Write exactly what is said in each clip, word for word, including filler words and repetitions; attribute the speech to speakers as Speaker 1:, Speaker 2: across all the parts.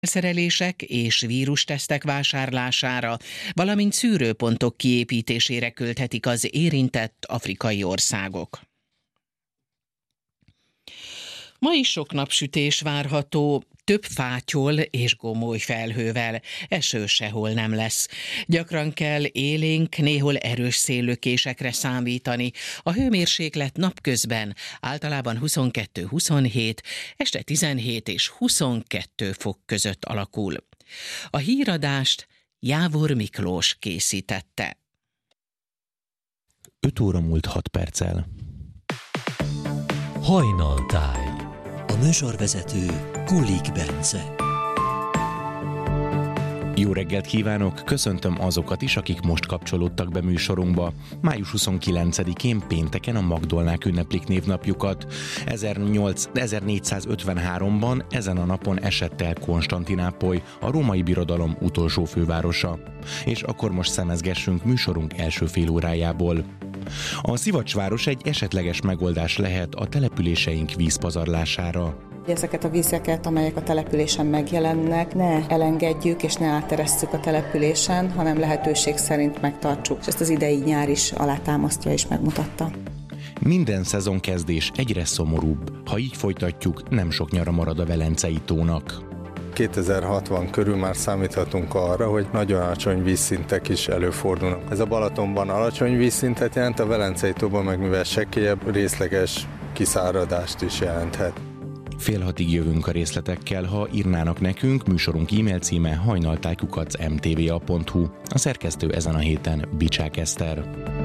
Speaker 1: szerelések és vírustesztek vásárlására, valamint szűrőpontok kiépítésére költhetik az érintett afrikai országok. Ma is sok napsütés várható, több fátyol és gomoly felhővel, eső sehol nem lesz. Gyakran kell élénk, néhol erős széllökésekre számítani. A hőmérséklet napközben általában huszonkettő-huszonhét, este tizenhét és huszonkettő fok között alakul. A híradást Jávor Miklós készítette.
Speaker 2: öt óra múlt hat perccel.
Speaker 3: Hajnaltáj. A műsorvezető Kulik Bence.
Speaker 2: Jó reggelt kívánok, köszöntöm azokat is, akik most kapcsolódtak be műsorunkba. május huszonkilencedikén pénteken a Magdolnák ünneplik névnapjukat. ezernégyszázötvenháromban ezen a napon esett el Konstantinápoly, a római birodalom utolsó fővárosa. És akkor most szemezgessünk műsorunk első fél órájából. A Szivacsváros egy esetleges megoldás lehet a településeink vízpazarlására.
Speaker 4: Ezeket a vizeket, amelyek a településen megjelennek, ne elengedjük és ne átteresszük a településen, hanem lehetőség szerint megtartsuk. És ezt az idei nyár is alátámasztja és megmutatta.
Speaker 2: Minden szezonkezdés egyre szomorúbb. Ha így folytatjuk, nem sok nyara marad a Velencei tónak.
Speaker 5: kétezer-hatvan körül már számíthatunk arra, hogy nagyon alacsony vízszintek is előfordulnak. Ez a Balatonban alacsony vízszintet jelent, a Velencei tóban meg mivel sekélyebb, részleges kiszáradást is jelenthet.
Speaker 2: Fél hatig jövünk a részletekkel, ha írnának nekünk, műsorunk e-mail címe hajnaltáj kukac em té vé á pont hu. A szerkesztő ezen a héten Bicsák Eszter.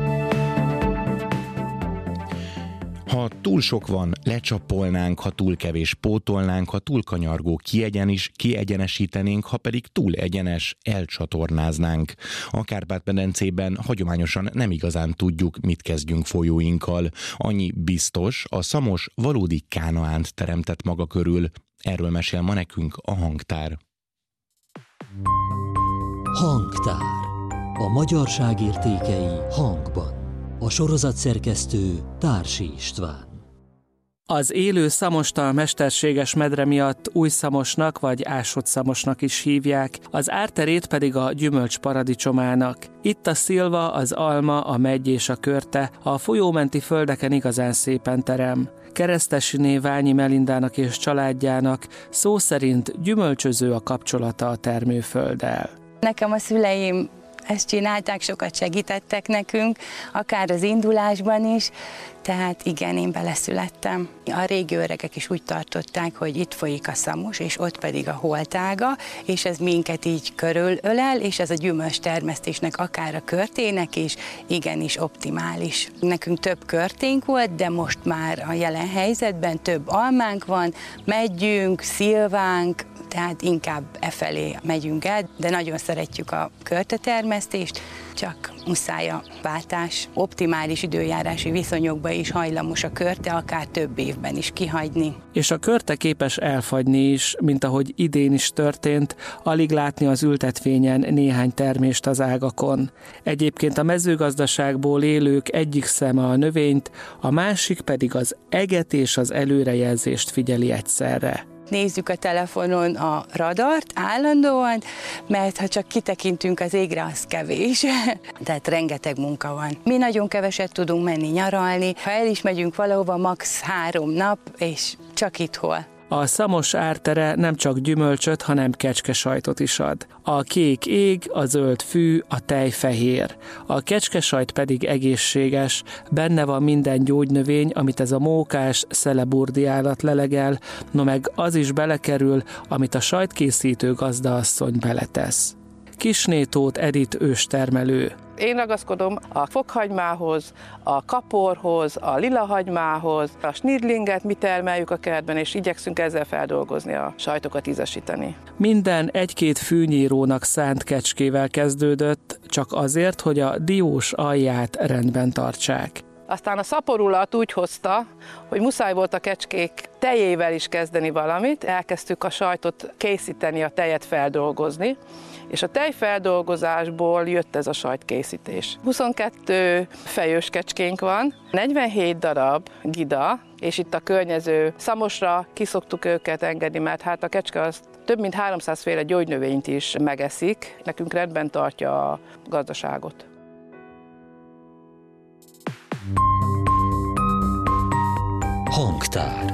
Speaker 2: Ha túl sok van, lecsapolnánk, ha túl kevés pótolnánk, ha túl kanyargó, kiegyenis, kiegyenesítenénk, ha pedig túl egyenes, elcsatornáznánk. A Kárpát-medencében hagyományosan nem igazán tudjuk, mit kezdjünk folyóinkkal. Annyi biztos, a Szamos valódi Kánaánt teremtett maga körül. Erről mesél ma nekünk a Hangtár.
Speaker 3: Hangtár. A magyarság értékei hangban. A sorozatszerkesztő Társi István.
Speaker 6: Az élő szamostal mesterséges medre miatt Újszamosnak vagy Ásott-Szamosnak is hívják, az árterét pedig a gyümölcs paradicsomának. Itt a szilva, az alma, a megy és a körte a folyómenti földeken igazán szépen terem. Keresztesiné Ványi Melindának és családjának szó szerint gyümölcsöző a kapcsolata a termőfölddel.
Speaker 7: Nekem a szüleim ezt csinálták, sokat segítettek nekünk, akár az indulásban is, tehát igen, én beleszülettem. A régi öregek is úgy tartották, hogy itt folyik a Szamos, és ott pedig a holtága, és ez minket így körülölel, és ez a gyümölcs termesztésnek, akár a körtének is, igenis optimális. Nekünk több körténk volt, de most már a jelen helyzetben több almánk van, megyünk, szilvánk, tehát inkább e felé megyünk el, de nagyon szeretjük a körtetermesztést, csak muszáj a váltás, optimális időjárási viszonyokban is hajlamos a körte, akár több évben is kihagyni.
Speaker 6: És a körte képes elfagyni is, mint ahogy idén is történt, alig látni az ültetvényen néhány termést az ágakon. Egyébként a mezőgazdaságból élők egyik szeme a növényt, a másik pedig az eget és az előrejelzést figyeli egyszerre.
Speaker 7: Nézzük a telefonon a radart állandóan, mert ha csak kitekintünk az égre, az kevés. Tehát rengeteg munka van. Mi nagyon keveset tudunk menni nyaralni, ha el is megyünk valahova, max. három nap, és csak itt hol.
Speaker 6: A Szamos ártere nem csak gyümölcsöt, hanem kecskesajtot is ad. A kék ég, a zöld fű, a tej fehér. A kecskesajt pedig egészséges, benne van minden gyógynövény, amit ez a mókás, szeleburdi állat lelegel, no meg az is belekerül, amit a sajtkészítő gazdaasszony beletesz. Kisné Tóth Edith őstermelő.
Speaker 8: Én ragaszkodom a fokhagymához, a kaporhoz, a lilahagymához, a snidlinget mi termeljük a kertben, és igyekszünk ezzel feldolgozni a sajtokat, ízesíteni.
Speaker 6: Minden egy-két fűnyírónak szánt kecskével kezdődött, csak azért, hogy a diós alját rendben tartsák.
Speaker 8: Aztán a szaporulat úgy hozta, hogy muszáj volt a kecskék tejével is kezdeni valamit, elkezdtük a sajtot készíteni, a tejet feldolgozni, és a tejfeldolgozásból jött ez a sajtkészítés. huszonkettő fejős kecskénk van, negyvenhét darab gida, és itt a környező Szamosra ki szoktuk őket engedni, mert hát a kecske azt Több mint háromszáz féle gyógynövényt is megeszik, nekünk rendben tartja a gazdaságot.
Speaker 3: Hangtár.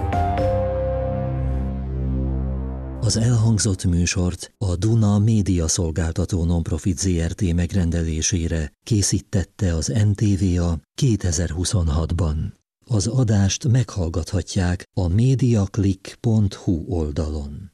Speaker 3: Az elhangzott műsort a Duna Média Szolgáltató Nonprofit zé er té megrendelésére készítette az en té vé á kétezer-huszonhatban. Az adást meghallgathatják a mediaclick pont hu oldalon.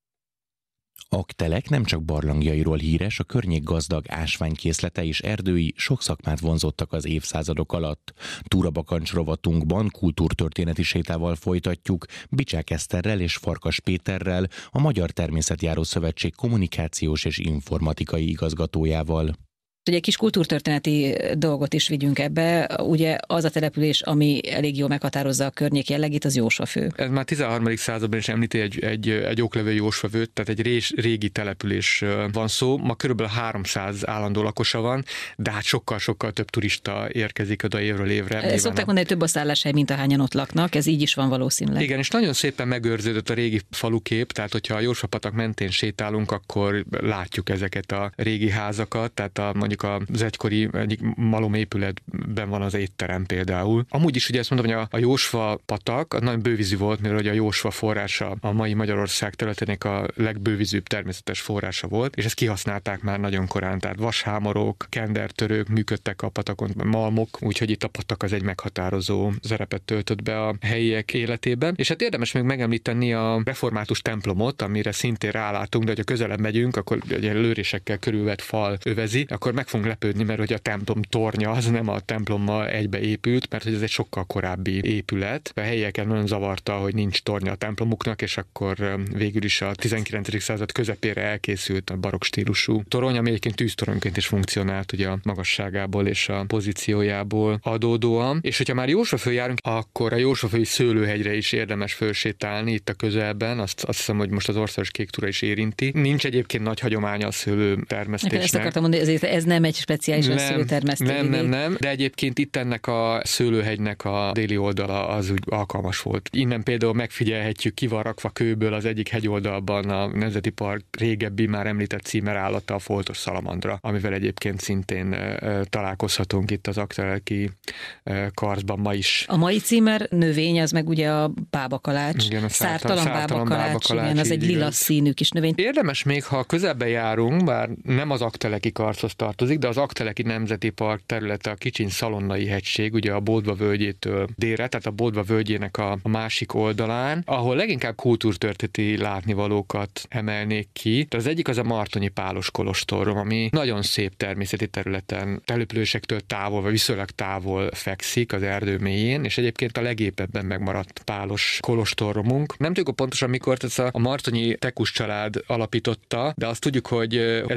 Speaker 2: Aktelek nem csak barlangjairól híres, a környék gazdag ásványkészlete és erdői sok szakmát vonzottak az évszázadok alatt. Túrabakancs rovatunkban kultúrtörténeti sétával folytatjuk Bicsák Eszterrel és Farkas Péterrel, a Magyar Természetjáró Szövetség kommunikációs és informatikai igazgatójával.
Speaker 9: Hogy egy kis kultúrtörténeti dolgot is vigyünk ebbe, ugye az a település, ami elég jól meghatározza a környék jellegét, az Jósvafő.
Speaker 10: Ez már tizenharmadik században is említi egy, egy, egy oklevő Jósvafőt, tehát egy rés, régi település van szó. Ma körülbelül háromszáz állandó lakosa van, de hát sokkal-sokkal több turista érkezik oda évről évre.
Speaker 9: Szokták a... mondani, hogy több a szálláshely, mint ahányan ott laknak, ez így is van valószínűleg.
Speaker 10: Igen, és nagyon szépen megőrződött a régi falukép, tehát hogyha a Jósva-patak mentén sétálunk, akkor látjuk ezeket a régi házakat, tehát a, mondjuk az egykori egyik malomépületben van az étterem például. Amúgy is ugye ezt mondom, hogy a, a Jósva-patak az nagyon bővízű volt, mert ugye a Jósva forrása a mai Magyarország területének a legbővízűbb természetes forrása volt, és ezt kihasználták már nagyon korán, tehát vashámorok, kendertörők működtek a patakon, malmok, úgyhogy itt a patak az egy meghatározó szerepet töltött be a helyiek életében. És hát érdemes még megemlíteni a református templomot, amire szintén rálátunk, de hogyha közelebb megyünk, akkor ugye lőrésekkel körülvett fal övezi, akkor meg fogunk lepődni, mert hogy a templom tornya az nem a templommal egybe épült, mert hogy ez egy sokkal korábbi épület. A helyieket nagyon zavarta, hogy nincs tornya a templomuknak, és akkor végül is a tizenkilencedik század közepére elkészült a barokk stílusú torony, ami egyébként tűztoronyként is funkcionált ugye a magasságából és a pozíciójából adódóan. És hogyha már Jósvaföl járunk, akkor a Jósvaföldi szőlőhegyre is érdemes fölsétálni itt a közelben. Azt, azt hiszem, hogy most az országos kék túra is érinti. Nincs egyébként nagy hagyománya a szőlő termesztésnek.
Speaker 9: Ezt akartam mondani, ezért ez nem egy speciális nem, szőlőtermesztő.
Speaker 10: Nem, nem, nem, de egyébként itt ennek a szőlőhegynek a déli oldala az úgy alkalmas volt. Innen például megfigyelhetjük, ki van rakva kőből az egyik hegyoldalban a Nemzeti Park régebbi már említett címerállata, a foltos szalamandra, amivel egyébként szintén e, találkozhatunk itt az akteleki e, karszban ma is.
Speaker 9: A mai címer növény, az meg ugye a bábakalács.
Speaker 10: Igen, a
Speaker 9: szártalan, szártalan
Speaker 10: bábakalács,
Speaker 9: bábakalács, igen, az egy lila színű kis növény.
Speaker 10: Érdemes még, ha közelben járunk, bár nem az akteleki karszhoz tartozik, de az Akteleki Nemzeti Park területe a Kicsin Szalonnai hegység, ugye a Bodva völgyétől délre, tehát a Bodva völgyének a, a másik oldalán, ahol leginkább kultúrtörténeti látnivalókat emelnék ki. Tehát az egyik az a Martonyi Pálos kolostor, ami nagyon szép természeti területen, településektől távol, vagy viszonylag távol fekszik az erdő mélyén, és egyébként a legépebben megmaradt pálos kolostoromunk. Nem tudjuk pontosan mikor, tehát a Martonyi Tekus család alapította, de azt tudjuk, hogy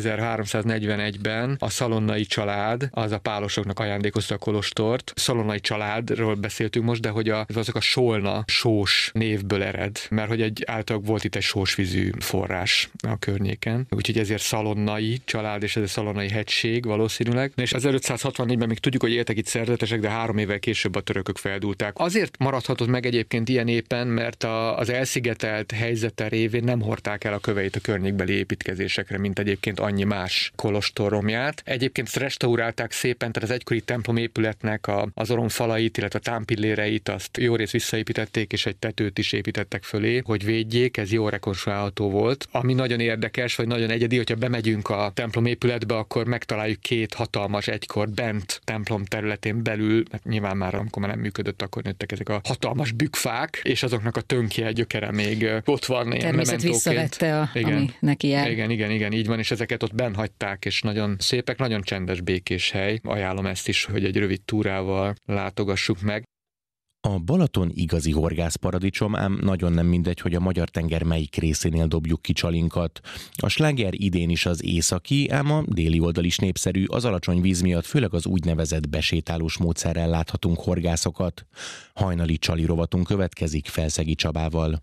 Speaker 10: ezerháromszáznegyvenegyben a Szalonnai család, az a pálosoknak ajándékozta a kolostort. Szalonnai családról beszéltünk most, de hogy a, azok a Solna sós névből ered, mert hogy egy általában volt itt egy sósvízű forrás a környéken. Úgyhogy ezért Szalonnai család, és ez a Szalonnai hegység valószínűleg. És ezerötszázhatvannégyben még tudjuk, hogy éltek itt szerzetesek, de három évvel később a törökök feldúlták. Azért maradhatott meg egyébként ilyen éppen, mert a, az elszigetelt helyzete révén nem hordták el a köveit a környékbeli építkezésekre, mint egyébként annyi más kolostor romját. Egyébként ezt restaurálták szépen, tehát az egykori templomépületnek a, az oromfalait, illetve a támpilléreit azt jó részt visszaépítették, és egy tetőt is építettek fölé, hogy védjék, ez jó rekonstruálható volt. Ami nagyon érdekes, vagy nagyon egyedi, hogyha bemegyünk a templomépületbe, akkor megtaláljuk két hatalmas egykor bent templom területén belül, mert nyilván már amikor már nem működött, akkor nőttek ezek a hatalmas bükkfák, és azoknak a tönkje, gyökere még ott van ilyen
Speaker 9: természet visszavette, a,
Speaker 10: igen.
Speaker 9: ami neki jár.
Speaker 10: Igen, igen, igen, így van, és ezeket ott benn hagyták, és nagyon szépek, nagyon csendes, békés hely. Ajánlom ezt is, hogy egy rövid túrával látogassuk meg.
Speaker 2: A Balaton igazi horgászparadicsom, ám nagyon nem mindegy, hogy a Magyar-tenger melyik részénél dobjuk ki csalinkat. A sláger idén is az északi, ám a déli oldal is népszerű, az alacsony víz miatt főleg az úgynevezett besétálós módszerrel láthatunk horgászokat. Hajnali csali rovatunk következik Felszegi Csabával.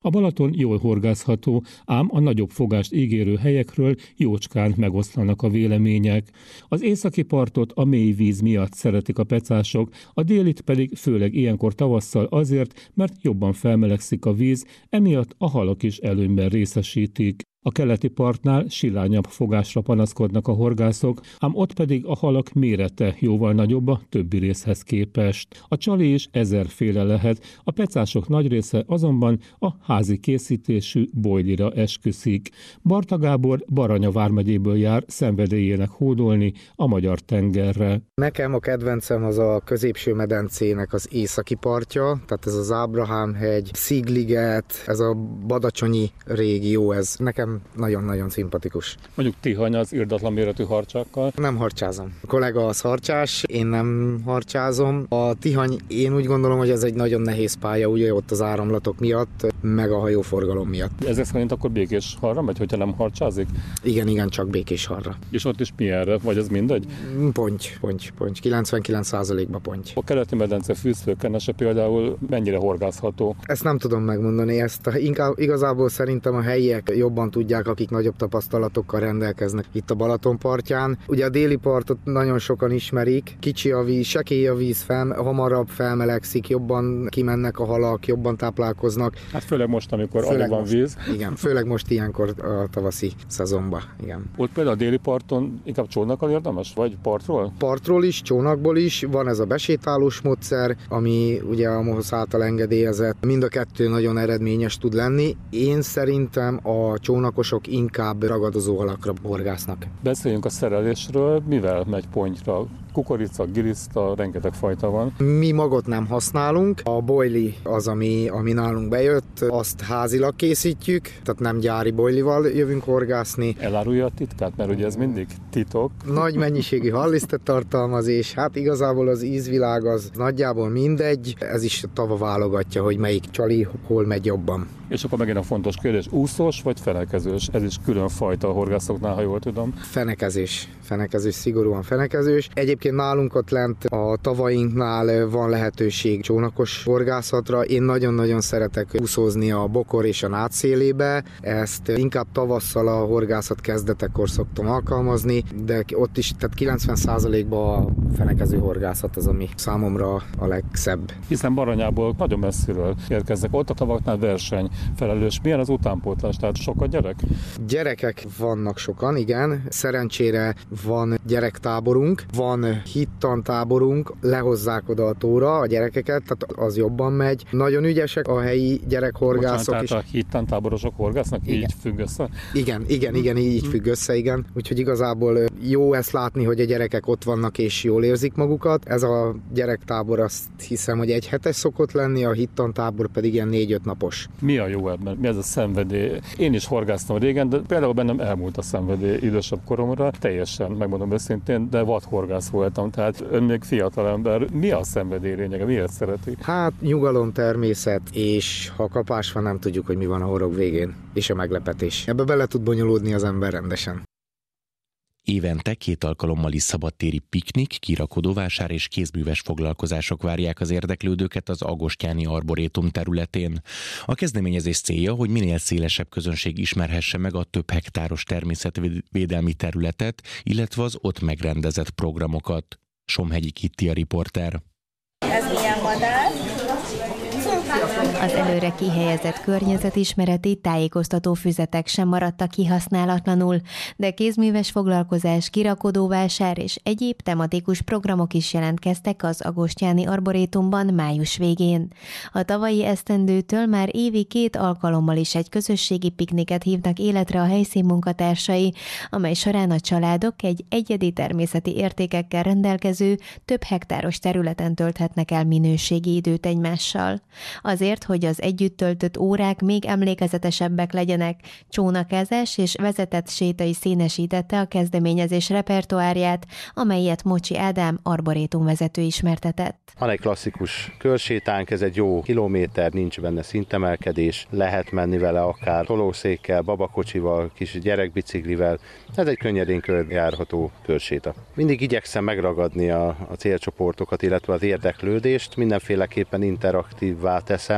Speaker 11: A Balaton jól horgászható, ám a nagyobb fogást ígérő helyekről jócskán megoszlanak a vélemények. Az északi partot a mély víz miatt szeretik a pecások, a délit pedig főleg ilyenkor tavasszal azért, mert jobban felmelegszik a víz, emiatt a halak is előnyben részesítik. A keleti partnál silányabb fogásra panaszkodnak a horgászok, ám ott pedig a halak mérete jóval nagyobb a többi részhez képest. A csali is ezerféle lehet, a pecások nagy része azonban a házi készítésű bojlira esküszik. Barta Gábor Baranya vármegyéből jár szenvedélyének hódolni a Magyar tengerre.
Speaker 12: Nekem a kedvencem az a középső medencének az északi partja, tehát ez az Ábrahám-hegy, Szigliget, ez a badacsonyi régió, ez nekem nagyon-nagyon szimpatikus.
Speaker 11: Mondjuk Tihany az irdatlan méretű harcsákkal?
Speaker 12: Nem harcsázom. A kollega az harcsás, én nem harcsázom. A Tihany, én úgy gondolom, hogy ez egy nagyon nehéz pálya, ugye ott az áramlatok miatt, meg a hajóforgalom miatt.
Speaker 11: Ezek szerint akkor Békésharra megy, hogyha nem harcsázik?
Speaker 12: Igen, igen, csak Békésharra.
Speaker 11: És ott is milyenre? Vagy ez mindegy?
Speaker 12: Ponty, ponty, ponty. kilencvenkilenc százalékban ponty.
Speaker 11: A keleti medence fűzfőkenese például mennyire horgászható?
Speaker 12: Ezt nem tudom megmondani, ezt inkább igazából szerintem a helyiek jobban tudják, akik nagyobb tapasztalatokkal rendelkeznek itt a Balaton partján. Ugye a déli partot nagyon sokan ismerik, kicsi a víz, sekély a víz, fel, hamarabb felmelegszik, jobban kimennek a halak, jobban táplálkoznak.
Speaker 11: Hát főleg most, amikor
Speaker 12: főleg
Speaker 11: alig van
Speaker 12: most,
Speaker 11: víz.
Speaker 12: Igen, főleg most ilyenkor a tavaszi szezonban, igen.
Speaker 11: Ott például a déli parton inkább csónakkal érdemes, vagy partról?
Speaker 12: Partról is, csónakból is, van ez a besétálós módszer, ami ugye a MOHOSZ által engedélyezett, mind a kettő nagyon eredményes tud lenni. Én szerintem a csónakosok inkább ragadozó halakra horgásznak.
Speaker 11: Beszéljünk a szerelésről, mivel megy pontyra? Kukorica, giliszta, rengeteg fajta van.
Speaker 12: Mi magot nem használunk, a boili az, ami, ami nálunk bejött, azt házilag készítjük, tehát nem gyári boilival jövünk horgászni.
Speaker 11: Elárulja a titkát, mert ugye ez mindig titok.
Speaker 12: Nagy mennyiségű hallisztet tartalmaz, és hát igazából az ízvilág az nagyjából mindegy, ez is tava válogatja, hogy melyik csali hol megy jobban.
Speaker 11: És akkor megint a fontos kérdés, úszós vagy fenekezős? Ez is külön fajta a horgászoknál, ha jól tudom.
Speaker 12: Fenekezés. Fenekezés, szigorúan fenekezős. Egyébként nálunk ott lent a tavainknál van lehetőség csónakos horgászatra. Én nagyon-nagyon szeretek úszózni a Bokor és a Nád szélébe. Ezt inkább tavasszal a horgászat kezdetekor szoktam alkalmazni, de ott is, tehát kilencven százalékban a fenekező horgászat az, ami számomra a legszebb.
Speaker 11: Hiszen Baranyából nagyon messziről érkeznek. Ott a tavaknál verseny felelős. Milyen az utánpótlás? Tehát sok a gyerek?
Speaker 12: Gyerekek vannak sokan, igen. Szerencsére van gyerektáborunk, van hittantáborunk, lehozzák oda a tóra a gyerekeket, tehát az jobban megy. Nagyon ügyesek a helyi gyerekhorgászok.
Speaker 11: Bocsánat,
Speaker 12: is.
Speaker 11: Tehát a hittantáborosok horgásznak? Igen. Így függ össze?
Speaker 12: Igen, igen, igen, így függ össze, igen. Úgyhogy igazából jó ezt látni, hogy a gyerekek ott vannak és jól érzik magukat. Ez a gyerektábor azt hiszem, hogy egy hetes szokott lenni, a hittantábor pedig ilyen négy-öt napos.
Speaker 11: Mi a jó ebben? Mi ez a szenvedély? Én is horgáztam régen, de például bennem elmúlt a szenvedély idősebb koromra, teljesen, megmondom őszintén, de vadhorgász voltam, tehát ön még fiatal ember. Mi a szenvedély lényege? Miért szereti?
Speaker 12: Hát nyugalom, természet, és ha kapás van, nem tudjuk, hogy mi van a horog végén, és a meglepetés. Ebbe bele tud bonyolódni az ember rendesen.
Speaker 2: Évente két alkalommal is szabadtéri piknik, kirakodóvásár és kézműves foglalkozások várják az érdeklődőket az Agostyáni Arborétum területén. A kezdeményezés célja, hogy minél szélesebb közönség ismerhesse meg a több hektáros természetvédelmi területet, illetve az ott megrendezett programokat. Somhegyi Kitti a riporter.
Speaker 13: Ez milyen madár?
Speaker 14: Az előre kihelyezett környezetismereti tájékoztató füzetek sem maradtak kihasználatlanul, de kézműves foglalkozás, kirakodóvásár és egyéb tematikus programok is jelentkeztek az Agostyáni Arborétumban május végén. A tavalyi esztendőtől már évi két alkalommal is egy közösségi pikniket hívnak életre a helyszín munkatársai, amely során a családok egy egyedi természeti értékekkel rendelkező, több hektáros területen tölthetnek el minőségi időt egymással. Azért, hogy az együtt töltött órák még emlékezetesebbek legyenek, csónakázás és vezetett sétai színesítette a kezdeményezés repertoárját, amelyet Mocsi Ádám arborétumvezető ismertetett.
Speaker 15: Van egy klasszikus körsétánk, ez egy jó kilométer, nincs benne szintemelkedés, lehet menni vele akár tolószékkel, babakocsival, kis gyerekbiciklivel, ez egy könnyedén körjárható körséta. Mindig igyekszem megragadni a, a célcsoportokat, illetve az érdeklődést, mindenféleképpen interaktívvá teszem,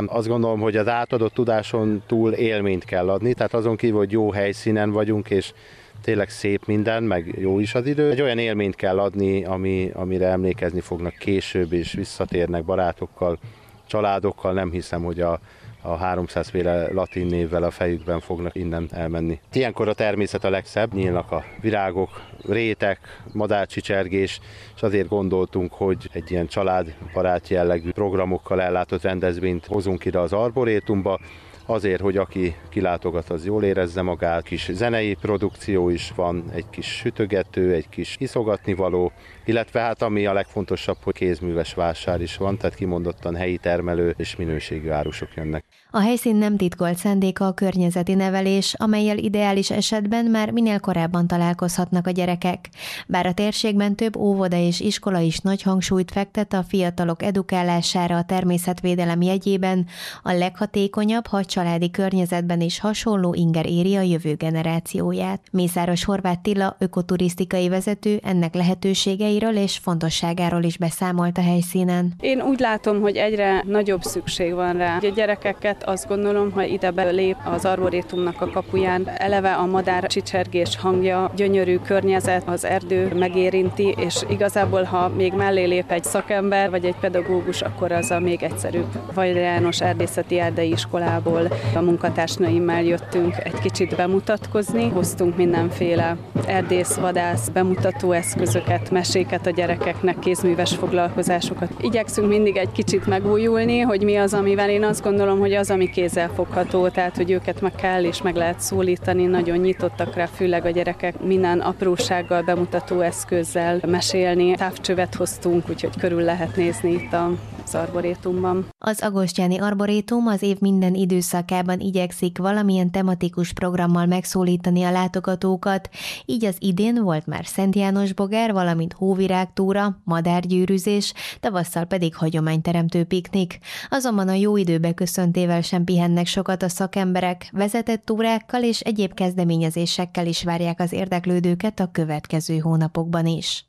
Speaker 15: azt gondolom, hogy az átadott tudáson túl élményt kell adni, tehát azon kívül, hogy jó helyszínen vagyunk, és tényleg szép minden, meg jó is az idő. Egy olyan élményt kell adni, ami, amire emlékezni fognak később, és visszatérnek barátokkal, családokkal. Nem hiszem, hogy a, a háromszázféle latin névvel a fejükben fognak innen elmenni. Ilyenkor a természet a legszebb, nyílnak a virágok, rétek, madárcsicsergés, és azért gondoltunk, hogy egy ilyen családbarát jellegű programokkal ellátott rendezvényt hozunk ide az Arborétumba, azért, hogy aki kilátogat, az jól érezze magát. Kis zenei produkció is van, egy kis sütögető, egy kis iszogatnivaló, illetve hát ami a legfontosabb, hogy kézműves vásár is van, tehát kimondottan helyi termelő és minőségű árusok jönnek.
Speaker 14: A helyszín nem titkolt szándéka a környezeti nevelés, amellyel ideális esetben már minél korábban találkozhatnak a gyerekek. Bár a térségben több óvoda és iskola is nagy hangsúlyt fektet a fiatalok edukálására a természetvédelem jegyében, a leghatékonyabb, ha a családi környezetben is hasonló inger éri a jövő generációját. Mészáros Horváth Tilla ökoturisztikai vezető ennek lehetőségeiről és fontosságáról is beszámolt a helyszínen.
Speaker 16: Én úgy látom, hogy egyre nagyobb szükség van rá. A gyerekeket azt gondolom, ha ide belép az arborétumnak a kapuján, eleve a madár csicsergés hangja, gyönyörű környezet, az erdő megérinti, és igazából, ha még mellé lép egy szakember vagy egy pedagógus, akkor az a még egyszerűbb. Vajda János Erdészeti Erdei Iskolából a munkatársnőimmel jöttünk egy kicsit bemutatkozni, hoztunk mindenféle erdész, vadász, bemutató eszközöket, meséket a gyerekeknek, kézműves foglalkozásokat. Igyekszünk mindig egy kicsit megújulni, hogy mi az, amivel én azt gondolom, hogy az, ami kézzelfogható, tehát hogy őket meg kell és meg lehet szólítani, nagyon nyitottak rá, főleg a gyerekek minden aprósággal, bemutató eszközzel mesélni. Távcsövet hoztunk, úgyhogy körül lehet nézni itt az arborétumban.
Speaker 14: Az Agostyáni Arborétum az év minden időszakában igyekszik valamilyen tematikus programmal megszólítani a látogatókat, így az idén volt már Szent János bogár, valamint hóvirágtúra, madárgyűrűzés, tavasszal pedig hagyományteremtő piknik. Azonban a jó időbe köszöntével sem pihennek sokat a szakemberek, vezetett túrákkal és egyéb kezdeményezésekkel is várják az érdeklődőket a következő hónapokban is.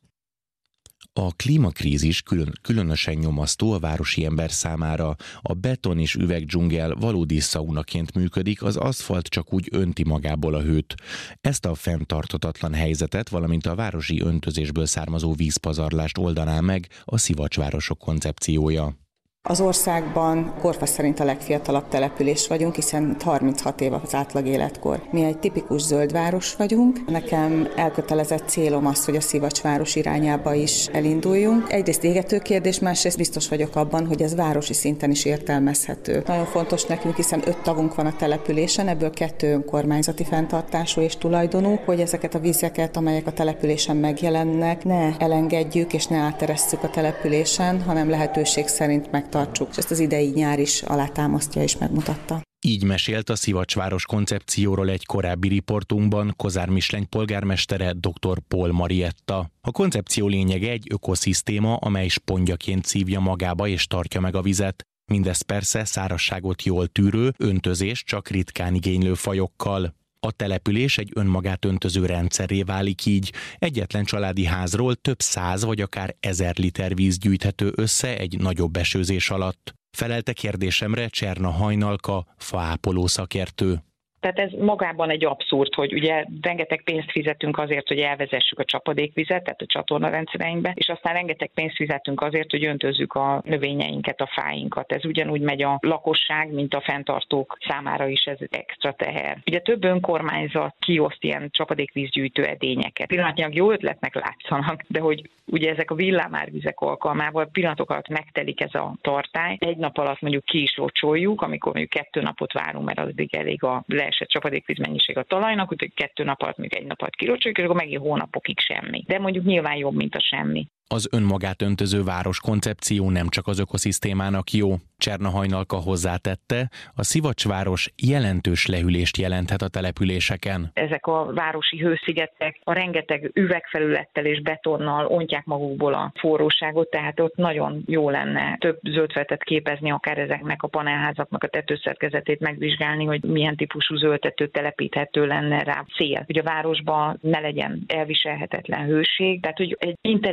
Speaker 2: A klímakrízis külön, különösen nyomasztó a városi ember számára. A beton és üvegdzsungel valódi szaunaként működik, az aszfalt csak úgy önti magából a hőt. Ezt a fenntarthatatlan helyzetet, valamint a városi öntözésből származó vízpazarlást oldaná meg a Szivacsvárosok koncepciója.
Speaker 4: Az országban korfa szerint a legfiatalabb település vagyunk, hiszen harminchat év az átlag életkor. Mi egy tipikus zöld város vagyunk. Nekem elkötelezett célom az, hogy a Szivacsváros irányába is elinduljunk. Egyrészt égető kérdés, másrészt biztos vagyok abban, hogy ez városi szinten is értelmezhető. Nagyon fontos nekünk, hiszen öt tavunk van a településen, ebből kettő önkormányzati fenntartású és tulajdonú, hogy ezeket a vizeket, amelyek a településen megjelennek, ne elengedjük és ne áteresszük a településen, hanem lehetőség szerint meg tartsuk, és ezt az idei nyár is alátámasztja és megmutatta.
Speaker 2: Így mesélt a Szivacsváros koncepcióról egy korábbi riportunkban Kozár Misleny polgármestere dr. Paul Marietta. A koncepció lényege egy ökoszisztéma, amely spontjaként szívja magába és tartja meg a vizet. Mindez persze szárazságot jól tűrő, öntözés csak ritkán igénylő fajokkal. A település egy önmagát öntöző rendszerré válik így. Egyetlen családi házról több száz vagy akár ezer liter víz gyűjthető össze egy nagyobb esőzés alatt. Felelte kérdésemre Cserna Hajnalka, faápoló szakértő.
Speaker 17: Tehát ez magában egy abszurd, hogy ugye rengeteg pénzt fizetünk azért, hogy elvezessük a csapadékvizet, tehát a csatornarendszereinkbe, és aztán rengeteg pénzt fizetünk azért, hogy öntözzük a növényeinket, a fáinkat. Ez ugyanúgy megy a lakosság, mint a fenntartók számára is ez extra teher. Ugye több önkormányzat kioszt ilyen csapadékvízgyűjtő edényeket. Pillanatnyilag jó ötletnek látszanak, de hogy ugye ezek a villámárvizek alkalmával pillanatok alatt megtelik ez a tartály. Egy nap alatt mondjuk ki is locsoljuk, amikor mondjuk kettő napot várunk, mert addig elég a leesett csapadékvíz mennyiség a talajnak, úgyhogy kettő nap alatt, még egy nap alatt kilocsoljuk, és akkor megint hónapokig semmi. De mondjuk nyilván jobb, mint a semmi.
Speaker 2: Az önmagát öntöző város koncepció nem csak az ökoszisztémának jó. Cserna Hajnalka hozzátette, a Szivacsváros jelentős lehűlést jelenthet a településeken.
Speaker 17: Ezek a városi hőszigetek a rengeteg üvegfelülettel és betonnal ontják magukból a forróságot, tehát ott nagyon jó lenne több zöldfelületet képezni, akár ezeknek a panelházaknak a tetőszerkezetét megvizsgálni, hogy milyen típusú zöldtető telepíthető lenne rá cél. Hogy a városban ne legyen elviselhetetlen hőség, tehát hogy egy intelligens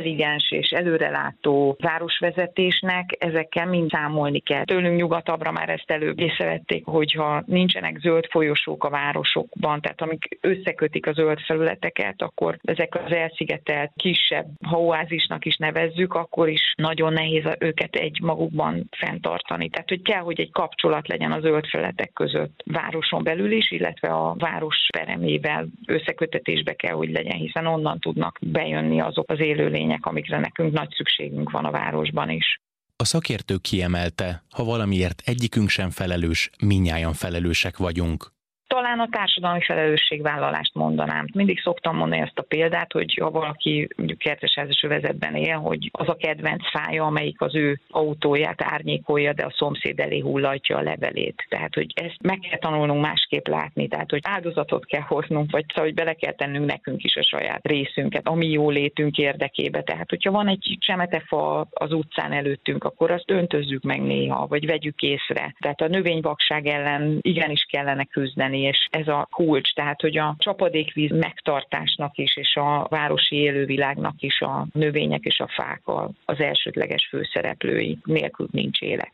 Speaker 17: intelligens és előrelátó városvezetésnek ezekkel mind számolni kell. Tőlünk nyugatabbra már ezt előbb észrevették, hogyha nincsenek zöld folyosók a városokban, tehát amik összekötik a zöld felületeket, akkor ezek az elszigetelt kisebb, ha oázisnak is nevezzük, akkor is nagyon nehéz őket egy magukban fenntartani. Tehát, hogy kell, hogy egy kapcsolat legyen a zöld felületek között városon belül is, illetve a város peremével összekötetésbe kell, hogy legyen, hiszen onnan tudnak bejönni azok az élőlények, amikre nekünk nagy szükségünk van a városban is.
Speaker 2: A szakértő kiemelte, ha valamiért egyikünk sem felelős, mindnyájan felelősek vagyunk.
Speaker 17: Talán a társadalmi felelősségvállalást mondanám. Mindig szoktam mondani ezt a példát, hogy ha valaki mondjuk kertesházas övezetben él, hogy az a kedvenc fája, amelyik az ő autóját árnyékolja, de a szomszéd elé hullatja a levelét. Tehát, hogy ezt meg kell tanulnunk másképp látni, tehát, hogy áldozatot kell hoznunk, vagy szóval, hogy bele kell tennünk nekünk is a saját részünket, a mi jólétünk érdekébe. Tehát, hogyha van egy csemetefa az utcán előttünk, akkor azt öntözzük meg néha, vagy vegyük észre. Tehát a növényvakság ellen igenis kellene küzdeni, és ez a kulcs, tehát hogy a csapadékvíz megtartásnak is, és a városi élővilágnak is a növények és a fák az elsődleges főszereplői, nélkül nincs élet.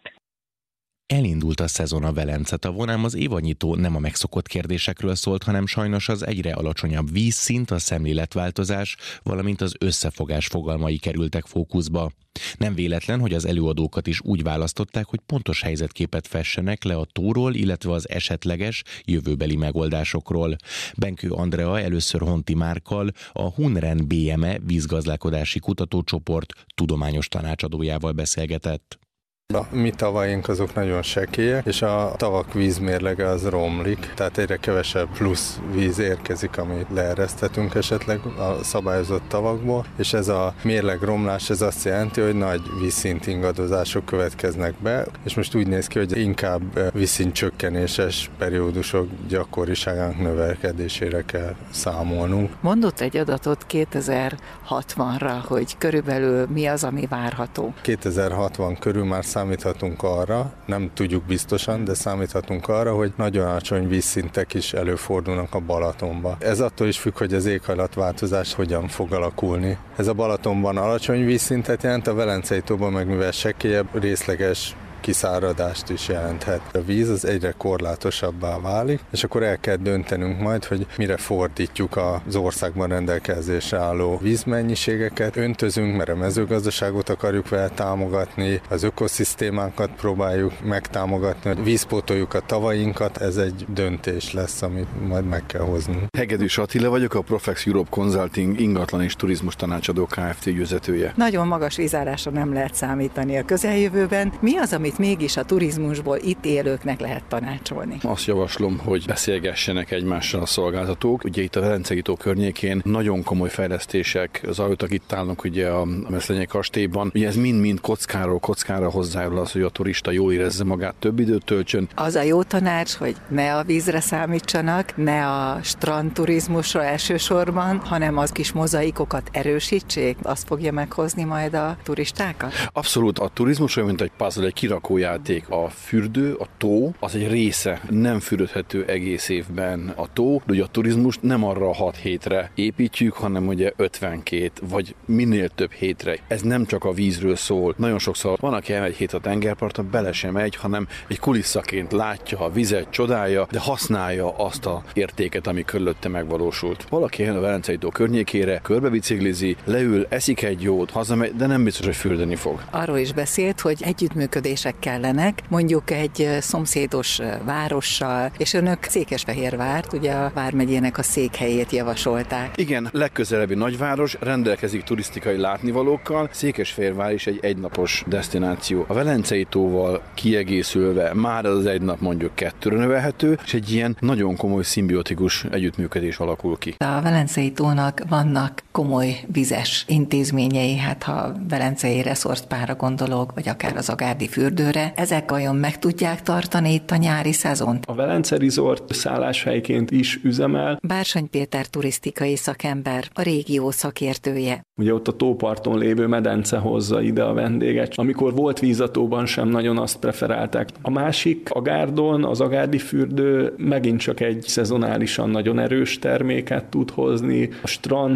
Speaker 2: Elindult a szezon a Velence tavon, ám az évanyitó nem a megszokott kérdésekről szólt, hanem sajnos az egyre alacsonyabb vízszint, a szemléletváltozás, valamint az összefogás fogalmai kerültek fókuszba. Nem véletlen, hogy az előadókat is úgy választották, hogy pontos helyzetképet fessenek le a tóról, illetve az esetleges jövőbeli megoldásokról. Benkő Andrea először Honti Márkkal, a Hunren bé em e vízgazdálkodási kutatócsoport tudományos tanácsadójával beszélgetett.
Speaker 5: A mi tavaink azok nagyon sekélyek, és a tavak vízmérlege az romlik, tehát egyre kevesebb plusz víz érkezik, amit leereszthetünk esetleg a szabályozott tavakból, és ez a mérlegromlás, ez azt jelenti, hogy nagy vízszint ingadozások következnek be, és most úgy néz ki, hogy inkább vízszint csökkenéses periódusok gyakoriságának növelkedésére kell számolnunk.
Speaker 18: Mondott egy adatot kétezer-hatvanra, hogy körülbelül mi az, ami várható?
Speaker 5: kétezer-hatvan körül már számíthatunk arra, nem tudjuk biztosan, de számíthatunk arra, hogy nagyon alacsony vízszintek is előfordulnak a Balatonba. Ez attól is függ, hogy az éghajlatváltozás hogyan fog alakulni. Ez a Balatonban alacsony vízszintet jelent, a Velencei tóban meg mivel sekélyebb, részleges kiszáradást is jelenthet. A víz az egyre korlátosabbá válik, és akkor el kell döntenünk majd, hogy mire fordítjuk az országban rendelkezésre álló vízmennyiségeket. Öntözünk, mert a mezőgazdaságot akarjuk vele támogatni, az ökoszisztémánkat próbáljuk megtámogatni, hogy vízpótoljuk a tavainkat, ez egy döntés lesz, amit majd meg kell hoznunk.
Speaker 19: Hegedűs Attila vagyok, a Profex Europe Consulting ingatlan és turizmus tanácsadó Kft. Ügyvezetője.
Speaker 18: Nagyon magas vízárásra nem lehet számítani a közeljövőben. Mi az, amit mégis a turizmusból itt élőknek lehet tanácsolni?
Speaker 19: Azt javaslom, hogy beszélgessenek egymással a szolgáltatók. Ugye itt a Velencei tó környékén nagyon komoly fejlesztések zajlottak, itt állnak ugye a Meszlenyi kastélyban. Ugye ez mind-mind kockáról kockára hozzájárul az, hogy a turista jól érezze magát, több időt töltsön.
Speaker 18: Az a jó tanács, hogy ne a vízre számítsanak, ne a strandturizmusra elsősorban, hanem az kis mozaikokat erősítsék, azt fogja meghozni majd a turistákat?
Speaker 19: Abszolút, a turizmus olyan, mint egy puzzle, egy kirakójáték. A fürdő, a tó, az egy része, nem fürödhető egész évben a tó, de ugye a turizmust nem arra a hat hétre építjük, hanem ugye ötvenkét, vagy minél több hétre. Ez nem csak a vízről szól. Nagyon sokszor van, aki elmegy hét a tengerparton, bele sem megy, hanem egy kuliszaként látja a vizet, csodálja, de használja azt a értéket, ami körülötte megvalósult. Valaki jön a Velencei tó környékére, körbebiciklizi, leül, eszik egy jót, hazamegy, de nem biztos, hogy fürdeni fog.
Speaker 18: Arról is beszélt, hogy együttműködések kellenek, mondjuk egy szomszédos várossal, és önök Székesfehérvárt, ugye a vármegyének a székhelyét javasolták.
Speaker 19: Igen, legközelebbi nagyváros, rendelkezik turisztikai látnivalókkal, Székesfehérvár is egy egynapos desztináció. A Velencei tóval kiegészülve már az egy nap mondjuk kettőre növelhető, és egy ilyen nagyon komoly szimbiotikus együttműködés alakul ki.
Speaker 18: A Velencei tónak vannak komoly vizes intézményei, hát ha Velencei reszortpára gondolok, vagy akár az Agárdi fürdőre, ezek vajon meg tudják tartani itt a nyári szezont?
Speaker 20: A Velence Resort szálláshelyként is üzemel.
Speaker 18: Bársony Péter turisztikai szakember, a régió szakértője.
Speaker 20: Ugye ott a tóparton lévő medence hozza ide a vendéget. Amikor volt víz a tóban, sem nagyon azt preferálták. A másik, a Gárdon, az Agárdi fürdő megint csak egy szezonálisan nagyon erős terméket tud hozni. A strand nagyon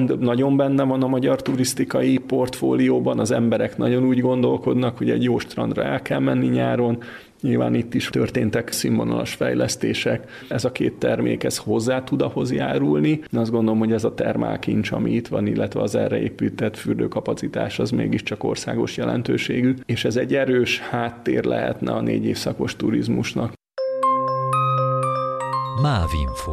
Speaker 20: nagyon benne van a magyar turisztikai portfólióban, az emberek nagyon úgy gondolkodnak, hogy egy jó strandra el kell menni nyáron. Nyilván itt is történtek színvonalas fejlesztések. Ez a két termék, ez hozzá tud ahhoz járulni. Azt gondolom, hogy ez a termálkincs, ami itt van, illetve az erre épített fürdőkapacitás, az mégiscsak országos jelentőségű, és ez egy erős háttér lehetne a négy évszakos turizmusnak.
Speaker 3: Mávinfo.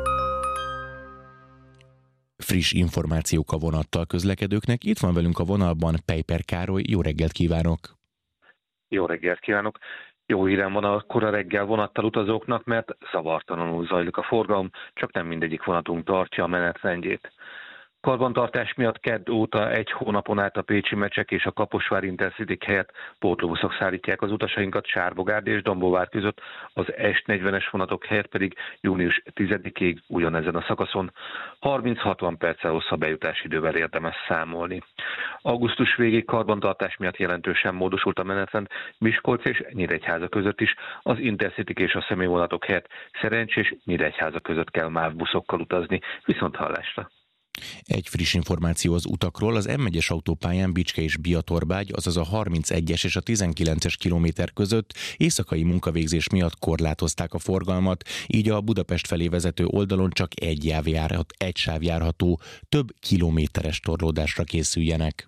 Speaker 2: Friss információk a vonattal közlekedőknek. Itt van velünk a vonalban Peiper Károly. Jó reggelt kívánok!
Speaker 21: Jó reggelt kívánok! Jó hírem van a kora reggel vonattal utazóknak, mert zavartalanul zajlik a forgalom, csak nem mindegyik vonatunk tartja a menetrendjét. Karbantartás miatt kedd óta egy hónapon át a pécsi Mecsek és a Kaposvár Intercity helyett pótlóbuszok szállítják az utasainkat Sárbogárd és Dombóvár között, az S negyvenes vonatok helyett pedig június tizedikéig ugyanezen a szakaszon harminc-hatvan perccel hosszabb bejutási idővel érdemes számolni. Augusztus végéig karbantartás miatt jelentősen módosult a menetrend Miskolc és Nyíregyháza között is, az Intercity és a személyvonatok helyett Szerencs és Nyíregyháza között kell MÁV buszokkal utazni, viszont hallásra.
Speaker 2: Egy friss információ az utakról, az M egyes autópályán Bicske és Biatorbágy, azaz a harmincegyes és a tizenkilences kilométer között éjszakai munkavégzés miatt korlátozták a forgalmat, így a Budapest felé vezető oldalon csak egy, jáv járhat, egy sáv járható, több kilométeres torlódásra készüljenek.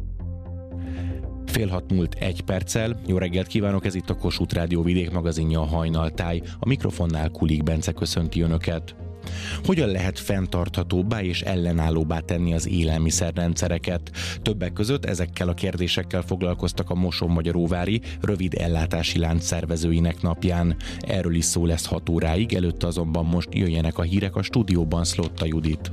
Speaker 2: Fél hat múlt egy perccel. Jó reggelt kívánok, ez itt a Kossuth Rádió Vidék magazinja, a Hajnaltáj. A mikrofonnál Kulik Bence köszönti Önöket. Hogyan lehet fenntarthatóbbá és ellenállóbbá tenni az élelmiszerrendszereket? Többek között ezekkel a kérdésekkel foglalkoztak a Mosonmagyaróvári rövid ellátási lánc szervezőinek napján. Erről is szó lesz hat óráig, előtte azonban most jöjjenek a hírek, a stúdióban Szlotta Judit.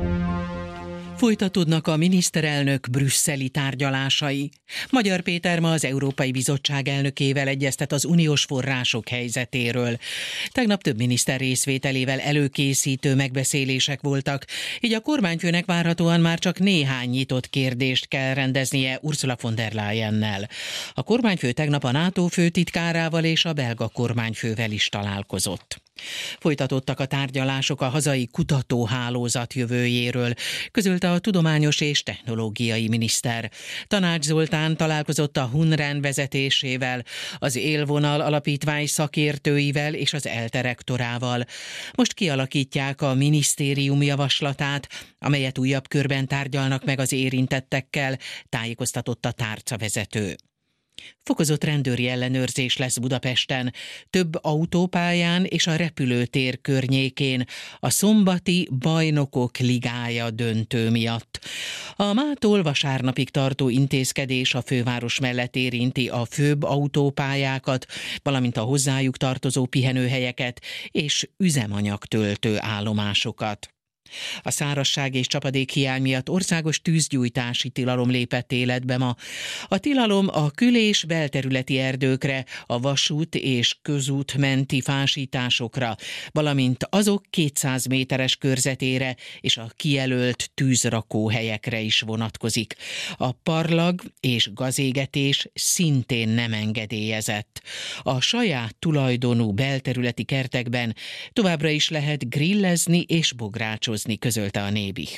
Speaker 1: Folytatódnak a miniszterelnök brüsszeli tárgyalásai. Magyar Péter ma az Európai Bizottság elnökével egyeztet az uniós források helyzetéről. Tegnap több miniszter részvételével előkészítő megbeszélések voltak, így a kormányfőnek várhatóan már csak néhány nyitott kérdést kell rendeznie Ursula von der Leyennel. A kormányfő tegnap a NATO főtitkárával és a belga kormányfővel is találkozott. Folytatottak a tárgyalások a hazai kutatóhálózat jövőjéről, közölte a tudományos és technológiai miniszter. Tanács Zoltán találkozott a Hunren vezetésével, az Élvonal alapítvány szakértőivel és az ELTE rektorával. Most kialakítják a minisztérium javaslatát, amelyet újabb körben tárgyalnak meg az érintettekkel, tájékoztatott a tárcavezető. Fokozott rendőri ellenőrzés lesz Budapesten, több autópályán és a repülőtér környékén a szombati Bajnokok Ligája döntő miatt. A mától vasárnapig tartó intézkedés a főváros mellett érinti a főbb autópályákat, valamint a hozzájuk tartozó pihenőhelyeket és üzemanyagtöltő állomásokat. A szárazság és csapadék hiány miatt országos tűzgyújtási tilalom lépett életbe ma. A tilalom a kül- és belterületi erdőkre, a vasút és közút menti fásításokra, valamint azok kétszáz méteres körzetére és a kijelölt tűzrakóhelyekre is vonatkozik. A parlag és gazégetés szintén nem engedélyezett. A saját tulajdonú belterületi kertekben továbbra is lehet grillezni és bográcsozni, közölte a Nébih.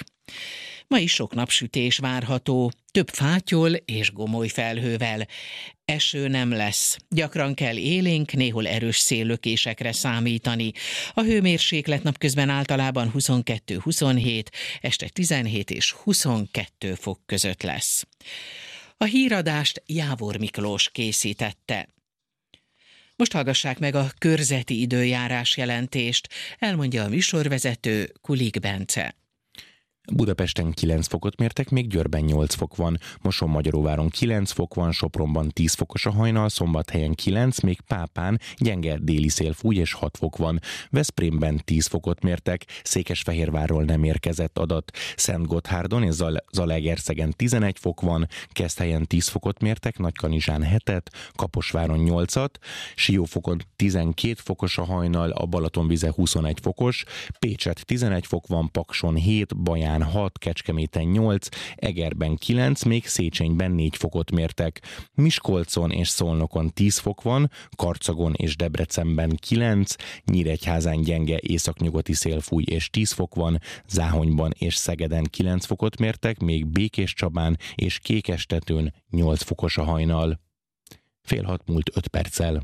Speaker 1: Ma is sok napsütés várható, több fátyol és gomoly felhővel. Eső nem lesz. Gyakran kell élénk, néhol erős széllökésekre számítani. A hőmérséklet napközben általában huszonkettő-huszonhét, este tizenhét és huszonkettő fok között lesz. A híradást Jávor Miklós készítette. Most hallgassák meg a körzeti időjárás jelentést, elmondja a műsorvezető Kulik Bence.
Speaker 2: Budapesten kilenc fokot mértek, még Győrben nyolc fok van, Mosonmagyaróváron kilenc fok van, Sopronban tíz fokos a hajnal, Szombathelyen kilenc, még Pápán gyenge déli szél fúj és hat fok van, Veszprémben tíz fokot mértek, Székesfehérvárról nem érkezett adat, Szentgotthárdon és Zalaegerszegen tizenegy fok van, Keszthelyen tíz fokot mértek, Nagykanizsán hetet, Kaposváron nyolcat, Siófokon tizenkét fokos a hajnal, a Balatonvize huszonegy fokos, Pécset tizenegy fok van, Pakson hét, Baján Budán hat, Kecskeméten nyolc, Egerben kilenc, még Széchenyben négy fokot mértek. Miskolcon és Szolnokon tíz fok van, Karcagon és Debrecenben kilenc, Nyíregyházán gyenge északnyugati szél fúj és tíz fok van, Záhonyban és Szegeden kilenc fokot mértek, még Békéscsabán és Kékestetőn nyolc fokos a hajnal. Fél hat múlt öt perccel.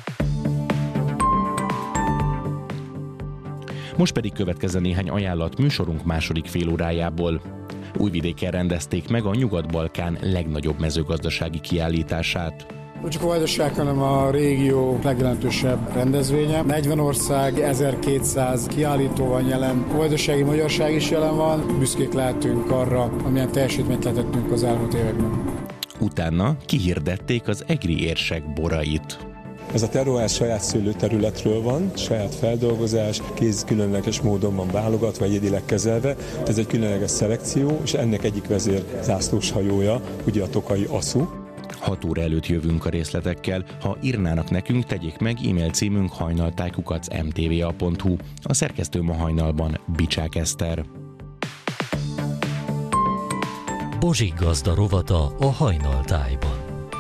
Speaker 2: Most pedig következzen néhány ajánlat műsorunk második félórájából. Újvidéken rendezték meg a Nyugat-Balkán legnagyobb mezőgazdasági kiállítását.
Speaker 7: Nem csak a Vajdaság, hanem a régió legjelentősebb rendezvénye. negyven ország, ezerkétszáz kiállító van jelen, a vajdasági magyarság is jelen van. Büszkék lehetünk arra, amilyen teljesítményt letettünk az elmúlt években.
Speaker 2: Utána kihirdették az egri érsek borait.
Speaker 22: Ez a terroár saját szőlőterületről van, saját feldolgozás, kéz különleges módon van válogatva, egyedileg kezelve. Ez egy különleges szelekció, és ennek egyik vezér zászlós hajója, ugye a tokai Aszu.
Speaker 2: hat óra előtt jövünk a részletekkel. Ha írnának nekünk, tegyék meg, e-mail címünk hajnaltáj kukac em té vé á pont hu. A szerkesztő ma hajnalban Bicsák Eszter.
Speaker 3: Bozsik Gazda rovata a Hajnaltájban.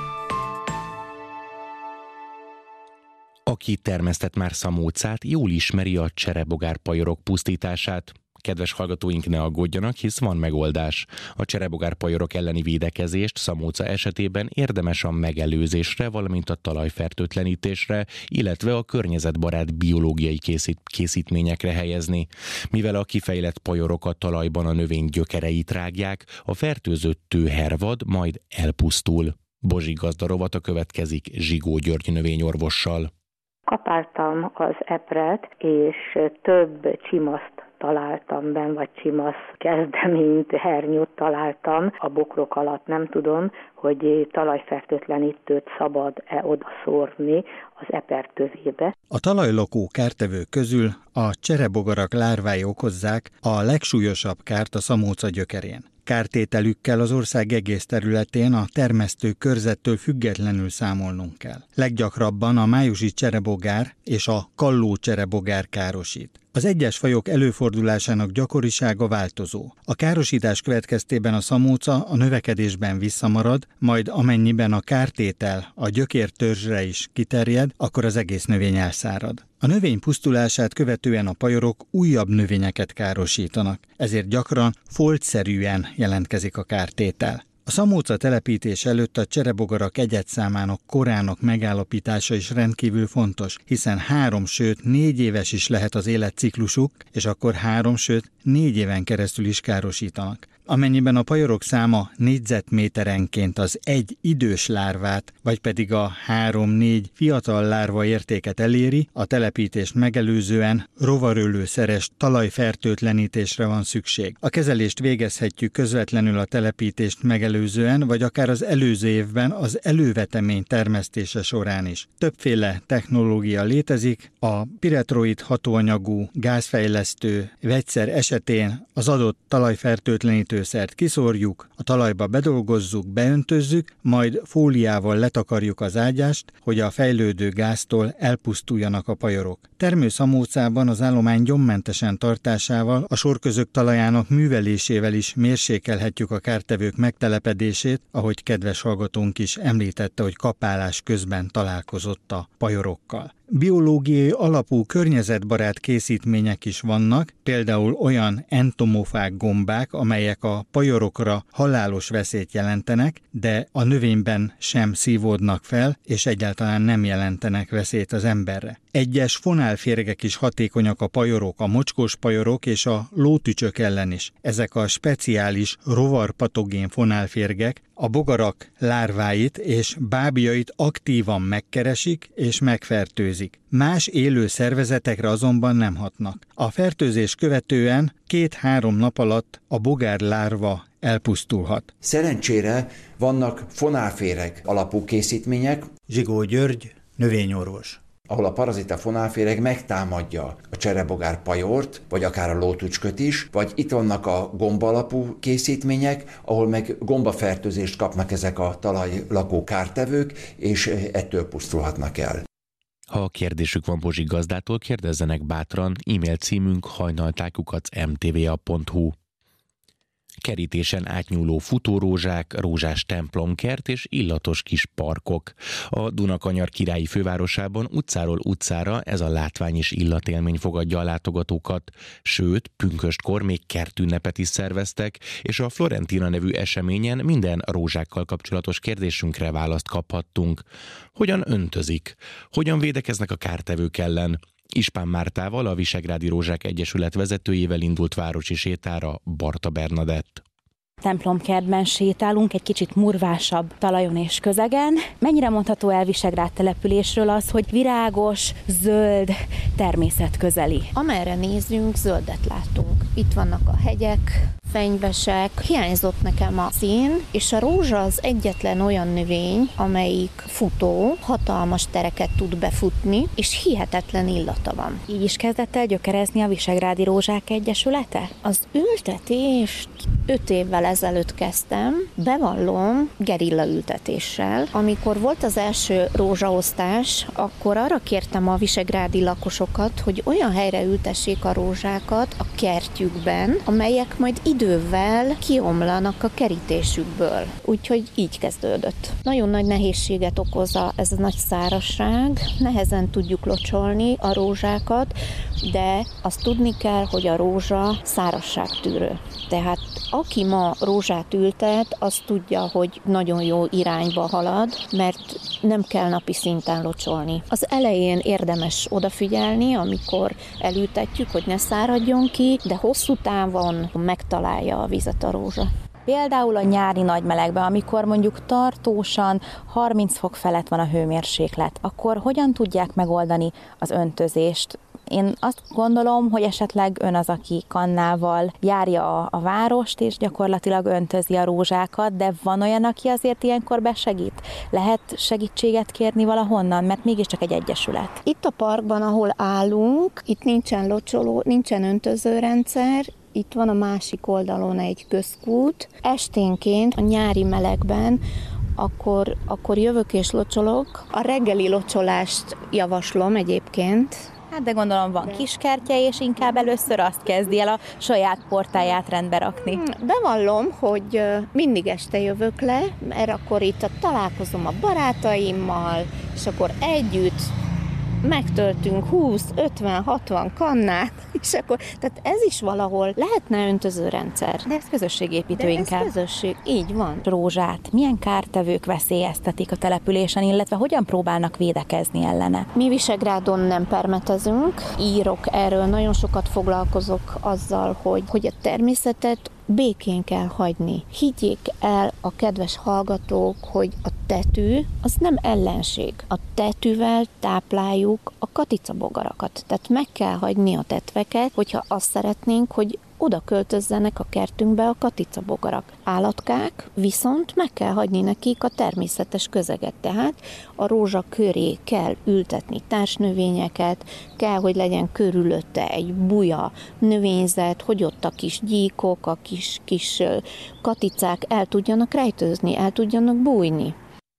Speaker 2: Aki termesztett már szamócát, jól ismeri a cserebogárpajorok pusztítását. Kedves hallgatóink, ne aggódjanak, hisz van megoldás. A cserebogárpajorok elleni védekezést szamóca esetében érdemes a megelőzésre, valamint a talajfertőtlenítésre, illetve a környezetbarát biológiai készít, készítményekre helyezni. Mivel a kifejlett pajorok a talajban a növény gyökereit rágják, a fertőzött tő hervad, majd elpusztul. Bozsik Gazda rovata következik Zsigó György növényorvossal.
Speaker 23: Kapáltam az epret, és több csimaszt találtam benn, vagy csimasz kezdeményt, hernyót találtam a bokrok alatt. Nem tudom, hogy talajfertőtlenítőt szabad-e odaszórni az eper tövébe.
Speaker 24: A talajlakó kártevők közül a cserebogarak lárvái okozzák a legsúlyosabb kárt a szamóca gyökerén. Kártételükkel az ország egész területén a termesztő körzettől függetlenül számolnunk kell. Leggyakrabban a májusi cserebogár és a kalló cserebogár károsít. Az egyes fajok előfordulásának gyakorisága változó. A károsítás következtében a szamóca a növekedésben visszamarad, majd amennyiben a kártétel a gyökértörzsre is kiterjed, akkor az egész növény elszárad. A növény pusztulását követően a pajorok újabb növényeket károsítanak, ezért gyakran foltszerűen jelentkezik a kártétel. A szamóca telepítés előtt a cserebogarak egyedszámának korának megállapítása is rendkívül fontos, hiszen három, sőt négy éves is lehet az életciklusuk, és akkor három, sőt négy éven keresztül is károsítanak. Amennyiben a pajorok száma négyzetméterenként az egy idős lárvát, vagy pedig a három-négy fiatal lárva értéket eléri, a telepítést megelőzően rovarölőszeres talajfertőtlenítésre van szükség. A kezelést végezhetjük közvetlenül a telepítést megelőzően, vagy akár az előző évben az elővetemény termesztése során is. Többféle technológia létezik, a piretroid hatóanyagú gázfejlesztő vegyszer esetén az adott talajfertőtlenítő szert kiszórjuk, a talajba bedolgozzuk, beöntözzük, majd fóliával letakarjuk az ágyást, hogy a fejlődő gáztól elpusztuljanak a pajorok. Termőszamócában az állomány gyommentesen tartásával, a sorközök talajának művelésével is mérsékelhetjük a kártevők megtelepedését, ahogy kedves hallgatónk is említette, hogy kapálás közben találkozott a pajorokkal. Biológiai alapú környezetbarát készítmények is vannak, például olyan entomofák gombák, amelyek a pajorokra halálos veszélyt jelentenek, de a növényben sem szívódnak fel, és egyáltalán nem jelentenek veszélyt az emberre. Egyes fonálférgek is hatékonyak a pajorok, a mocskos pajorok és a lótücsök ellen is. Ezek a speciális rovarpatogén fonálférgek a bogarak lárváit és bábjait aktívan megkeresik és megfertőzik. Más élő szervezetekre azonban nem hatnak. A fertőzés követően két-három nap alatt a bogár lárva elpusztulhat.
Speaker 25: Szerencsére vannak fonálféreg alapú készítmények.
Speaker 24: Zsigó György, növényorvos.
Speaker 25: Ahol a parazita fonálféreg megtámadja a cserebogár pajort, vagy akár a lótücsköt is, vagy itt vannak a gomba alapú készítmények, ahol meg gombafertőzést kapnak ezek a talajlakó kártevők, és ettől pusztulhatnak el.
Speaker 2: Ha kérdésük van Bozsik Gazdától, kérdezzenek bátran, e-mail címünk hajnaltáj kukac em té vé á pont hu. kerítésen átnyúló futórózsák, rózsás templomkert és illatos kis parkok. A Dunakanyar királyi fővárosában utcáról utcára ez a látvány és illatélmény fogadja a látogatókat, sőt, pünköstkor még kertünnepet is szerveztek, és a Florentina nevű eseményen minden rózsákkal kapcsolatos kérdésünkre választ kaphattunk. Hogyan öntözik? Hogyan védekeznek a kártevők ellen? Ispán Mártával, a Visegrádi Rózsák Egyesület vezetőjével indult városi sétára Barta Bernadett.
Speaker 6: Templomkertben sétálunk, egy kicsit murvásabb talajon és közegen. Mennyire mondható el Visegrád településről az, hogy virágos, zöld, természetközeli?
Speaker 14: Amerre nézünk, zöldet látunk. Itt vannak a hegyek, fenyvesek. Hiányzott nekem a szín, és a rózsa az egyetlen olyan növény, amelyik futó, hatalmas tereket tud befutni, és hihetetlen illata van.
Speaker 6: Így is kezdett el gyökerezni a Visegrádi Rózsák Egyesülete?
Speaker 14: Az ültetést öt évvel ezelőtt kezdtem, bevallom, gerilla ültetéssel. Amikor volt az első rózsaosztás, akkor arra kértem a visegrádi lakosokat, hogy olyan helyre ültessék a rózsákat a kertjükben, amelyek majd idővel kiomlanak a kerítésükből. Úgyhogy így kezdődött. Nagyon nagy nehézséget okoz a, ez a nagy szárazság, nehezen tudjuk locsolni a rózsákat, de azt tudni kell, hogy a rózsa szárazságtűrő. Tehát aki ma rózsát ültet, az tudja, hogy nagyon jó irányba halad, mert nem kell napi szinten locsolni. Az elején érdemes odafigyelni, amikor elültetjük, hogy ne száradjon ki, de hosszú távon megtalálja a vizet a rózsa.
Speaker 6: Például a nyári nagymelegben, amikor mondjuk tartósan harminc fok felett van a hőmérséklet, akkor hogyan tudják megoldani az öntözést? Én azt gondolom, hogy esetleg ön az, aki kannával járja a, a várost, és gyakorlatilag öntözi a rózsákat, de van olyan, aki azért ilyenkor besegít? Lehet segítséget kérni valahonnan, mert mégiscsak egy egyesület.
Speaker 14: Itt a parkban, ahol állunk, itt nincsen locsoló, nincsen öntözőrendszer, itt van a másik oldalon egy közkút. Esténként, a nyári melegben, akkor, akkor jövök és locsolok. A reggeli locsolást javaslom egyébként.
Speaker 6: Hát de gondolom van kiskertje, és inkább először azt kezdi el a saját portáját rendbe rakni.
Speaker 14: Bevallom, hogy mindig este jövök le, mert akkor itt találkozom a barátaimmal, és akkor együtt megtöltünk húsz, ötven, hatvan kannát, és akkor, tehát ez is valahol lehetne öntözőrendszer.
Speaker 6: De ez közösségépítő
Speaker 14: De
Speaker 6: inkább.
Speaker 14: ez közösség, így van.
Speaker 6: Rózsát milyen kártevők veszélyeztetik a településen, illetve hogyan próbálnak védekezni ellene?
Speaker 14: Mi Visegrádon nem permetezünk, írok erről, nagyon sokat foglalkozok azzal, hogy, hogy a természetet békén kell hagyni. Higgyék el a kedves hallgatók, hogy a tetű az nem ellenség. A tetűvel tápláljuk a katicabogarakat. Tehát meg kell hagyni a tetveket, hogyha azt szeretnénk, hogy oda költözzenek a kertünkbe a katicabogarak. Állatkák, viszont meg kell hagyni nekik a természetes közeget. Tehát a rózsa köré kell ültetni társnövényeket, kell, hogy legyen körülötte egy buja növényzet, hogy ott a kis gyíkok, a kis, kis katicák el tudjanak rejtőzni, el tudjanak bújni.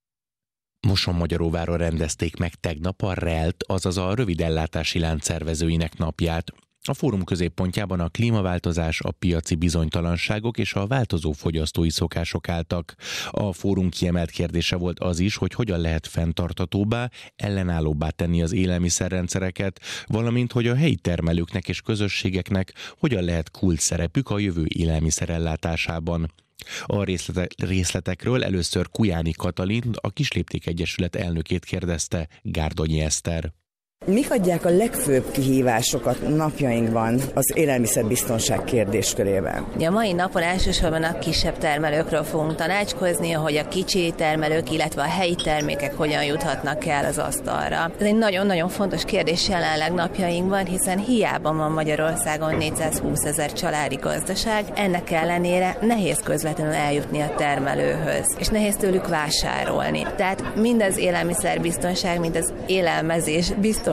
Speaker 2: Mosonmagyaróváron rendezték meg tegnap a RELT, azaz a rövidellátási lánc szervezőinek napját. A fórum középpontjában a klímaváltozás, a piaci bizonytalanságok és a változó fogyasztói szokások álltak. A fórum kiemelt kérdése volt az is, hogy hogyan lehet fenntarthatóbbá, ellenállóbbá tenni az élelmiszerrendszereket, valamint hogy a helyi termelőknek és közösségeknek hogyan lehet kulcs szerepük a jövő élelmiszerellátásában. A részlete, részletekről először Kujáni Katalin, a Kislépték Egyesület elnökét kérdezte Gárdonyi Eszter.
Speaker 8: Mik adják a legfőbb kihívásokat napjainkban az élelmiszerbiztonság kérdéskörében?
Speaker 9: A mai napon elsősorban a kisebb termelőkről fogunk tanácskozni, hogy a kicsi termelők, illetve a helyi termékek hogyan juthatnak el az asztalra. Ez egy nagyon-nagyon fontos kérdés jelenleg napjainkban, hiszen hiába van Magyarországon négyszázhúszezer családi gazdaság, ennek ellenére nehéz közvetlenül eljutni a termelőhöz, és nehéz tőlük vásárolni. Tehát mind az élelmiszerbiztonság, mind az élelmezés biztonság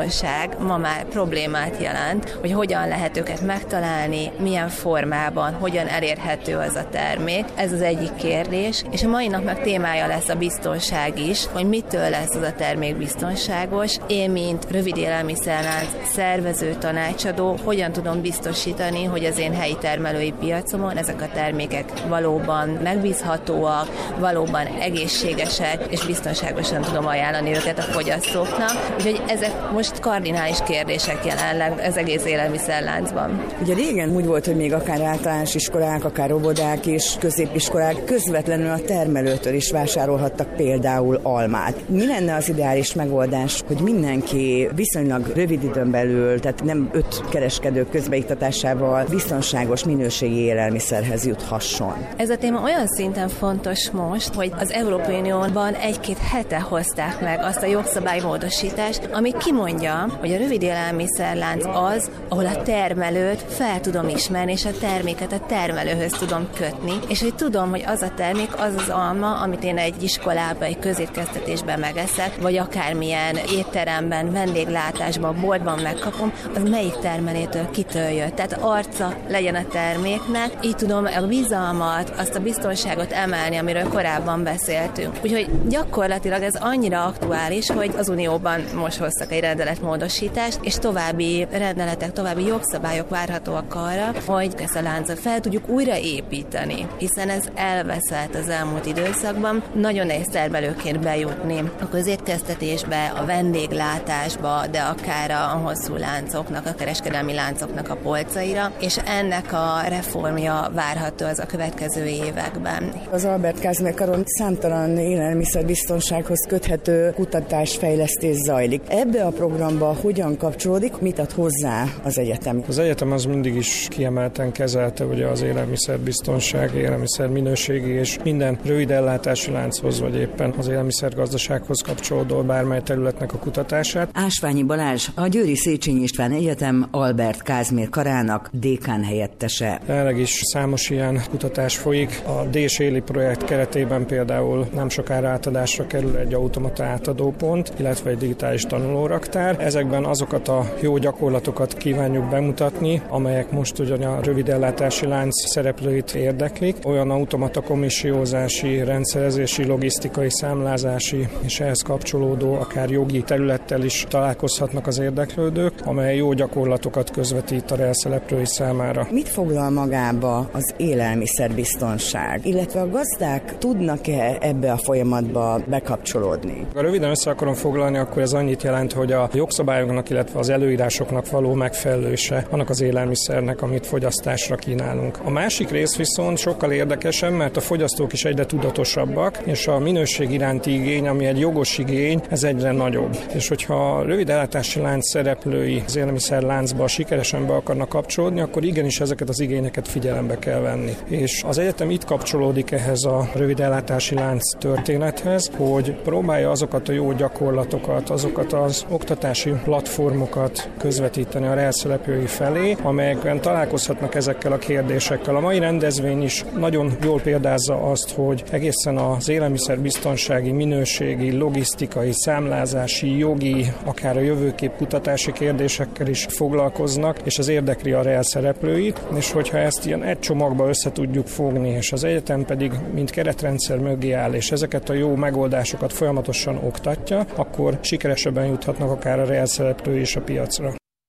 Speaker 9: biztonság ma már problémát jelent, hogy hogyan lehet őket megtalálni, milyen formában, hogyan elérhető az a termék. Ez az egyik kérdés, és a mai napnak témája lesz a biztonság is, hogy mitől lesz az a termék biztonságos. Én, mint rövid élelmiszerlánc szervező tanácsadó, hogyan tudom biztosítani, hogy az én helyi termelői piacomon ezek a termékek valóban megbízhatóak, valóban egészségesek, és biztonságosan tudom ajánlani őket a fogyasztóknak. Úgyhogy ezek most kardinális kérdések jelenleg az egész élelmiszerláncban.
Speaker 8: Ugye régen úgy volt, hogy még akár általános iskolák, akár óvodák és középiskolák közvetlenül a termelőtől is vásárolhattak például almát. Mi lenne az ideális megoldás, hogy mindenki viszonylag rövid időn belül, tehát nem öt kereskedő közbeiktatásával biztonságos minőségi élelmiszerhez juthasson?
Speaker 9: Ez a téma olyan szinten fontos most, hogy az Európai Unióban egy-két hete hozták meg azt a jogszabálymódosítást, ami kimondja, hogy a rövid élelmiszerlánc az, ahol a termelőt fel tudom ismerni, és a terméket a termelőhöz tudom kötni, és hogy tudom, hogy az a termék az az alma, amit én egy iskolában, egy közétkeztetésben megeszek, vagy akármilyen étteremben, vendéglátásban, boltban megkapom, az melyik termelétől kitől jött. Tehát arca legyen a terméknek, így tudom a bizalmat, azt a biztonságot emelni, amiről korábban beszéltünk. Úgyhogy gyakorlatilag ez annyira aktuális, hogy az Unióban most hoztak egy rendeletmódosítást, és további rendeletek, további jogszabályok várhatóak arra, hogy ezt a láncot fel tudjuk újraépíteni, hiszen ez elveszett az elmúlt időszakban. Nagyon nehéz termelőként bejutni a közétkeztetésbe, a vendéglátásba, de akár a hosszú láncoknak, a kereskedelmi láncoknak a polcaira, és ennek a reformja várható az a következő években.
Speaker 8: Az Albert Kázmér Karon számtalan élelmiszerbiztonsághoz köthető kutatásfejlesztés zajlik. Ebbe a programba hogyan kapcsolódik, mit ad hozzá az egyetem?
Speaker 10: Az egyetem az mindig is kiemelten kezelte ugye az élelmiszerbiztonság, élelmiszer minőségi és minden rövid ellátási lánchoz, vagy éppen az élelmiszergazdasághoz kapcsolódó bármely területnek a kutatását.
Speaker 8: Ásványi Balázs, a Győri Széchenyi István Egyetem Albert Kázmér Karának dékán helyettese.
Speaker 10: Jelenleg is számos ilyen kutatás folyik. A D-Séli projekt keretében például nem sokára átadásra kerül egy automata átadópont, illetve egy digitális tanulóraktár. Ezekben azokat a jó gyakorlatokat kívánjuk bemutatni, amelyek most ugyan a rövid ellátási lánc szereplőit érdeklik. Olyan automata komissiózási, rendszerezési, logisztikai, számlázási és ehhez kapcsolódó akár jogi területtel is találkozhatnak az érdeklődők, amely jó gyakorlatokat közvetít a relszereplői számára.
Speaker 8: Mit foglal magába az élelmiszerbiztonság, illetve a gazdák tudnak-e ebbe a folyamatba bekapcsolódni?
Speaker 10: Ha röviden össze akarom foglalni, akkor ez annyit jelent, hogy a jogszabályoknak, illetve az előírásoknak való megfelelőse annak az élelmiszernek, amit fogyasztásra kínálunk. A másik rész viszont sokkal érdekesebb, mert a fogyasztók is egyre tudatosabbak, és a minőség iránti igény, ami egy jogos igény, ez egyre nagyobb. És hogyha a rövid ellátási lánc szereplői az élelmiszerláncba sikeresen be akarnak kapcsolódni, akkor igenis ezeket az igényeket figyelembe kell venni. És az egyetem itt kapcsolódik ehhez a rövid ellátási lánc történethez, hogy próbálja azokat a jó gyakorlatokat, azokat az oktatási platformokat közvetíteni a relszereplői felé, amelyekben találkozhatnak ezekkel a kérdésekkel. A mai rendezvény is nagyon jól példázza azt, hogy egészen az élelmiszerbiztonsági, minőségi, logisztikai, számlázási, jogi, akár a jövőkép kutatási kérdésekkel is foglalkoznak, és az érdekli a relszereplőit, és hogyha ezt ilyen egy csomagba össze tudjuk fogni, és az egyetem pedig mint keretrendszer mögé áll, és ezeket a jó megoldásokat folyamatosan oktatja, akkor sikeresebben juthatnak akár a relszereplői is a piacra.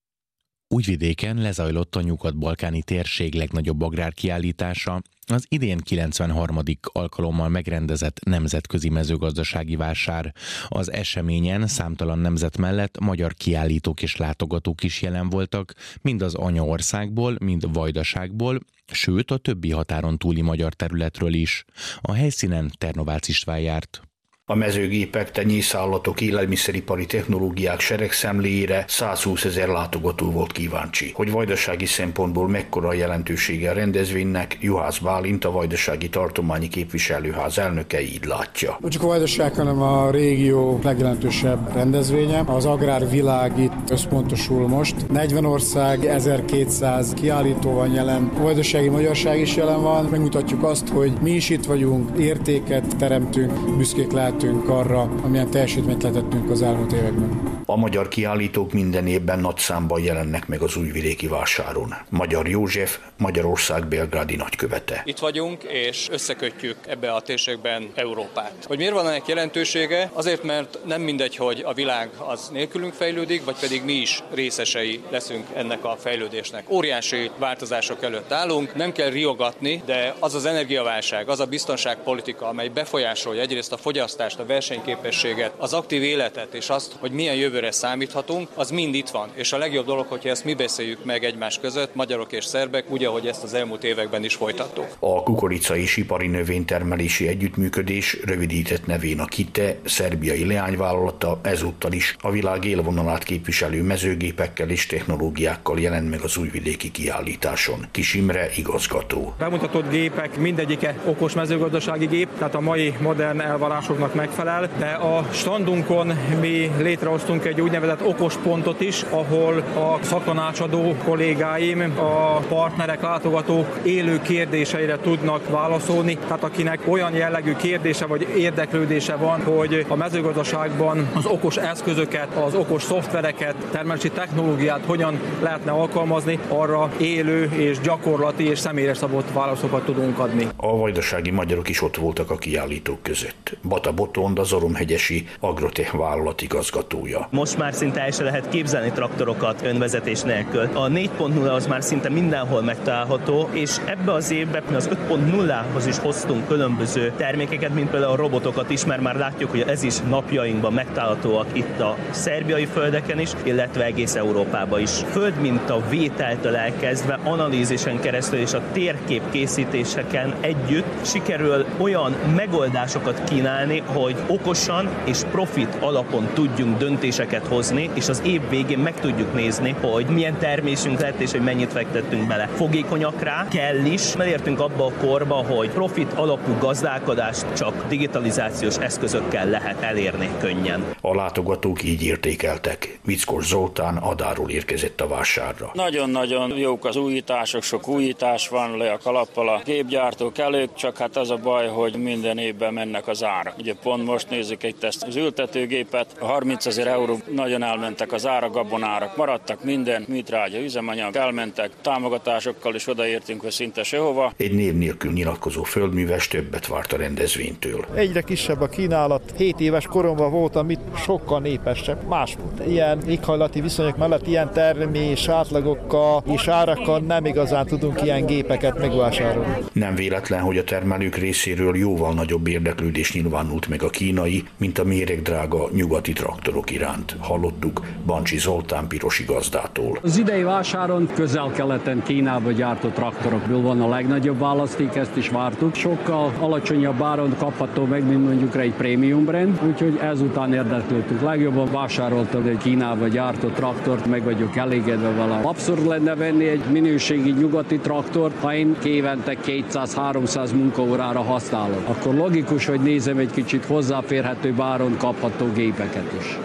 Speaker 2: Újvidéken lezajlott a nyugat-balkáni térség legnagyobb agrárkiállítása, az idén kilencvenharmadik alkalommal megrendezett nemzetközi mezőgazdasági vásár. Az eseményen számtalan nemzet mellett magyar kiállítók és látogatók is jelen voltak, mind az anyaországból, mind Vajdaságból, sőt a többi határon túli magyar területről is. A helyszínen Ternovácz István járt.
Speaker 11: A mezőgépek, tenyészállatok, élelmiszeripari technológiák seregszemléjére százhúszezer látogató volt kíváncsi. Hogy vajdasági szempontból mekkora a jelentősége a rendezvénynek, Juhász Bálint, a Vajdasági Tartományi Képviselőház elnöke így látja.
Speaker 7: Csak a Vajdaság, hanem a régió legjelentősebb rendezvénye. Az agrárvilág itt összpontosul most. negyven ország, ezerkétszáz kiállító van jelen. A vajdasági magyarság is jelen van. Megmutatjuk azt, hogy mi is itt vagyunk, értéket teremtünk, büszkék lehetünk arra, amilyen teljesítményt letettünk az elmúlt években.
Speaker 11: A magyar kiállítók minden évben nagy számban jelennek meg az újvidéki vásáron. Magyar József, Magyarország belgrádi nagykövete.
Speaker 4: Itt vagyunk, és összekötjük ebbe a térségben Európát. Hogy miért van ennek jelentősége? Azért, mert nem mindegy, hogy a világ az nélkülünk fejlődik, vagy pedig mi is részesei leszünk ennek a fejlődésnek. Óriási változások előtt állunk, nem kell riogatni, de az az energiaválság, az a biztonságpolitika, amely befolyásolja egyrészt a fogyasztást, a versenyképességet, az aktív életet, és azt, hogy milyen jövőre számíthatunk, az mind itt van. És a legjobb dolog, hogyha ezt mi beszéljük meg egymás között, magyarok és szerbek, úgy, ahogy ezt az elmúlt években is folytattuk.
Speaker 11: A kukorica és ipari növénytermelési együttműködés, rövidített nevén a KITE, szerbiai leányvállalata ezúttal is a világ élvonalát képviselő mezőgépekkel és technológiákkal jelent meg az újvidéki kiállításon. Kis Imre igazgató.
Speaker 10: Bemutatott gépek mindegyike okos mezőgazdasági gép, tehát a mai modern elvárásoknak megfelel, de a standunkon mi létrehoztunk egy úgynevezett okos pontot is, ahol a szaktanácsadó kollégáim, a partnerek, látogatók élő kérdéseire tudnak válaszolni, tehát akinek olyan jellegű kérdése vagy érdeklődése van, hogy a mezőgazdaságban az okos eszközöket, az okos szoftvereket, termelési technológiát hogyan lehetne alkalmazni, arra élő és gyakorlati és személyre szabott válaszokat tudunk adni.
Speaker 11: A vajdasági magyarok is ott voltak a kiállítók között. Bata Botond, az Oromhegyesi Agrotech vállalat igazgatója.
Speaker 12: Most már szinte el se lehet képzelni traktorokat önvezetés nélkül. A négy pont nulla az már szinte mindenhol megtalálható, és ebbe az évben az öt pont nullához is hoztunk különböző termékeket, mint például a robotokat is, mert már látjuk, hogy ez is napjainkban megtalálhatóak itt a szerbiai földeken is, illetve egész Európában is. Földminta vételtől elkezdve analízisen keresztül és a térkép készítéseken együtt sikerül olyan megoldásokat kínálni, hogy okosan és profit alapon tudjunk döntéseket hozni, és az év végén meg tudjuk nézni, hogy milyen termésünk lett, és hogy mennyit fektettünk bele. Fogékonyak rá, kell is, mert értünk abba a korba, hogy profit alapú gazdálkodást csak digitalizációs eszközökkel lehet elérni könnyen.
Speaker 11: A látogatók így értékeltek. Vickos Zoltán Adáról érkezett a vásárra.
Speaker 13: Nagyon-nagyon jók az újítások, sok újítás van le a kalappal a gépgyártók előtt, csak hát az a baj, hogy minden évben mennek az árak. Ugye pont most nézzük itt ezt az ültetőgépet, a harmincezer euró nagyon elmentek az árak, gabonárak maradtak, minden, műtrágya, üzemanyag elmentek, támogatásokkal is odaértünk, hogy szinte sehova.
Speaker 11: Egy név nélkül nyilatkozó földműves többet várt a rendezvénytől.
Speaker 15: Egyre kisebb a kínálat. hét éves koromban voltam itt, sokkal népesebb. Más ilyen éghajlati viszonyok mellett ilyen termés átlagokkal és árakkal nem igazán tudunk ilyen gépeket megvásárolni.
Speaker 11: Nem véletlen, hogy a termelők részéről jóval nagyobb érdeklődés nyilvánult meg a kínai, mint a méregdrága nyugati traktorok iránt. Hallottuk Bancsi Zoltán pirosi gazdától.
Speaker 16: Az idei vásáron közel-keleten Kínába gyártott traktorokból van a legnagyobb választék, ezt is vártuk. Sokkal alacsonyabb áron kapható meg, mint mondjuk egy prémium brand, úgyhogy ezután érdeklődtünk. Legjobban vásároltam egy Kínába gyártott traktort, meg vagyok elégedve vele. Abszurd lenne venni egy minőségi nyugati traktort, ha én évente kétszáz-háromszáz munkaórára használom. Akkor logikus, hogy nézem egy kicsit hozzáférhetőbb áron kapható gépeket is.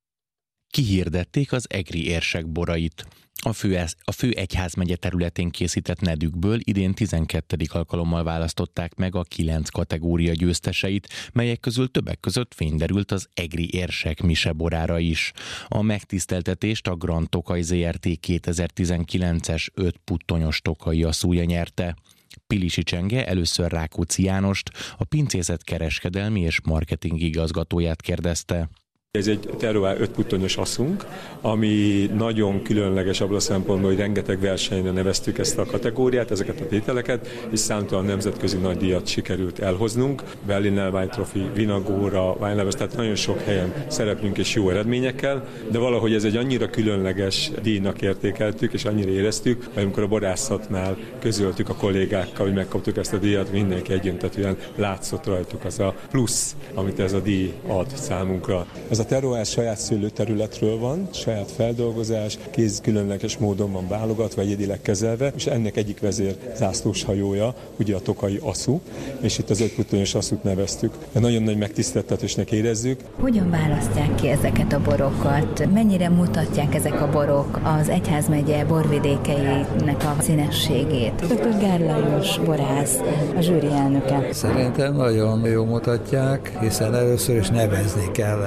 Speaker 2: Kihirdették az egri érsek borait. A fő, a fő egyházmegye területén készített nedükből idén tizenkettedik alkalommal választották meg a kilenc kategória győzteseit, melyek közül többek között fény derült az egri érsek mise borára is. A megtiszteltetést a Grand Tokaj Zrt. kétezer-tizenkilences öt puttonyos tokai asszúja nyerte. Pilisi Csenge először Rákóczi Jánost, a pincészet kereskedelmi és marketing igazgatóját kérdezte.
Speaker 22: Ez egy terroir öt puttonyos asszunk, ami nagyon különleges abban a szempontból, hogy rengeteg versenyre neveztük ezt a kategóriát, ezeket a tételeket, és számtalan nemzetközi nagy díjat sikerült elhoznunk. Berliner Wine Trophy, Vinagóra, Wine Lovers, tehát nagyon sok helyen szereplünk és jó eredményekkel, de valahogy ez egy annyira különleges díjnak értékeltük, és annyira éreztük, hogy amikor a borászatnál közöltük a kollégákkal, hogy megkaptuk ezt a díjat, mindenki egyöntetően látszott rajtuk az a plusz, amit ez a díj ad számunkra. Ez a terroir saját szőlőterületről van, saját feldolgozás, kéz különleges módon van válogatva, egyedileg kezelve, és ennek egyik vezér zászlós hajója, ugye a tokai asszú, és itt az öt puttonyos asszút neveztük. De nagyon nagy megtiszteltetésnek érezzük.
Speaker 26: Hogyan választják ki ezeket a borokat? Mennyire mutatják ezek a borok az egyházmegye borvidékeinek a színességét? doktor Gár Lajos borász, a zsűri elnöke.
Speaker 27: Szerintem nagyon jól mutatják, hiszen először is nevezni kell erre,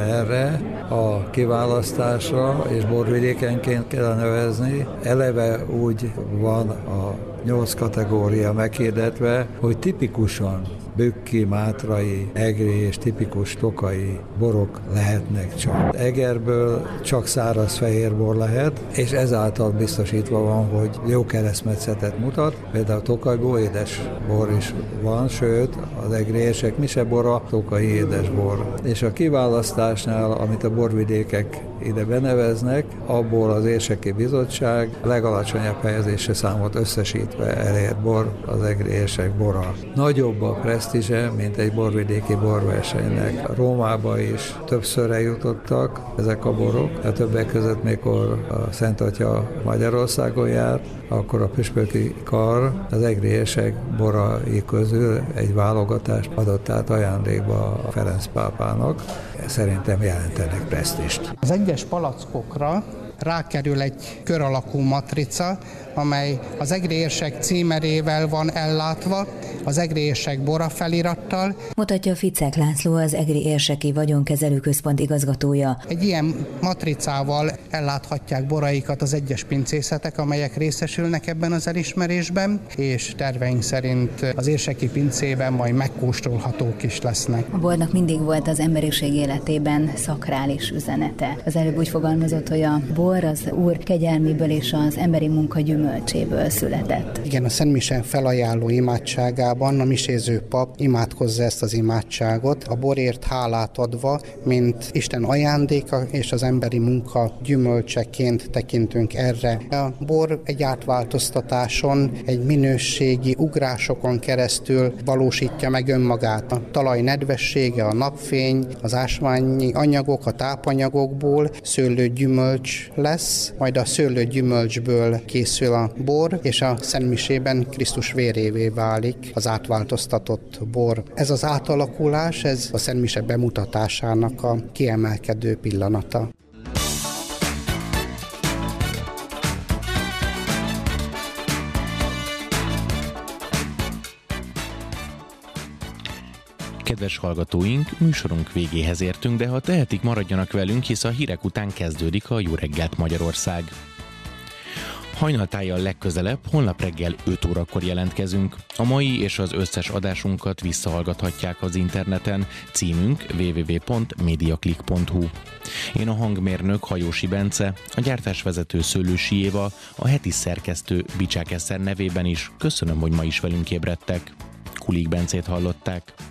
Speaker 5: lenne a kiválasztásra, és borvidékenként kell nevezni. Eleve úgy van a nyolc kategória meghirdetve, hogy tipikusan bükki, mátrai, egri és tipikus tokai borok lehetnek csak. Egerből csak száraz fehérbor lehet, és ezáltal biztosítva van, hogy jó keresztmetszetet mutat. Például tokajból édes bor is van, sőt, az egri érsek misebora, tokai édes bor. És a kiválasztásnál, amit a borvidékek ide beneveznek, abból az érseki bizottság legalacsonyabb helyezési számot összesítve elért bor az egri érsek bora. Nagyobb a presztízse, mint egy borvidéki borversenynek. Rómába is többször eljutottak ezek a borok, a többek között, mikor a Szent Atya Magyarországon járt, akkor a püspöki kar az egri érsek borai közül egy válogatást adott át ajándékba a Ferenc pápának. Szerintem jelentenek presztízst.
Speaker 17: Az egyes palackokra rákerül egy kör alakú matrica, amely az egri érsek címerével van ellátva, az egri érsek bora felirattal.
Speaker 26: Mutatja Ficek László, az Egri Érseki Vagyonkezelő Központ igazgatója.
Speaker 17: Egy ilyen matricával elláthatják boraikat az egyes pincészetek, amelyek részesülnek ebben az elismerésben, és terveink szerint az érseki pincében majd megkóstolhatók is lesznek.
Speaker 26: A bornak mindig volt az emberiség életében szakrális üzenete. Az előbb úgy fogalmazott, hogy a bor az Úr kegyelméből és az emberi munka gyümölcséből született.
Speaker 17: Igen, a Szent Mise felajánló imádságában a miséző pap imádkozza ezt az imádságot, a borért hálát adva, mint Isten ajándéka és az emberi munka gyümölcseként tekintünk erre. A bor egy átváltoztatáson, egy minőségi ugrásokon keresztül valósítja meg önmagát. A talaj nedvessége, a napfény, az ásványi anyagok, a tápanyagokból szőlőgyümölcs lesz, majd a szőlőgyümölcsből készül a bor, és a Szentmisében Krisztus vérévé válik az átváltoztatott bor. Ez az átalakulás, ez a Szentmise bemutatásának a kiemelkedő pillanata.
Speaker 2: Kedves hallgatóink, műsorunk végéhez értünk, de ha tehetik, maradjanak velünk, hisz a hírek után kezdődik a Jó reggelt Magyarország. Hajnaltájjal legközelebb, holnap reggel öt órakor jelentkezünk. A mai és az összes adásunkat visszahallgathatják az interneten, címünk double-u double-u double-u pont mediaclick pont hu. Én a hangmérnök Hajósi Bence, a gyártásvezető Szőlősi Éva, a heti szerkesztő Bicsák Eszter nevében is köszönöm, hogy ma is velünk ébredtek. Kulik Bencét hallották.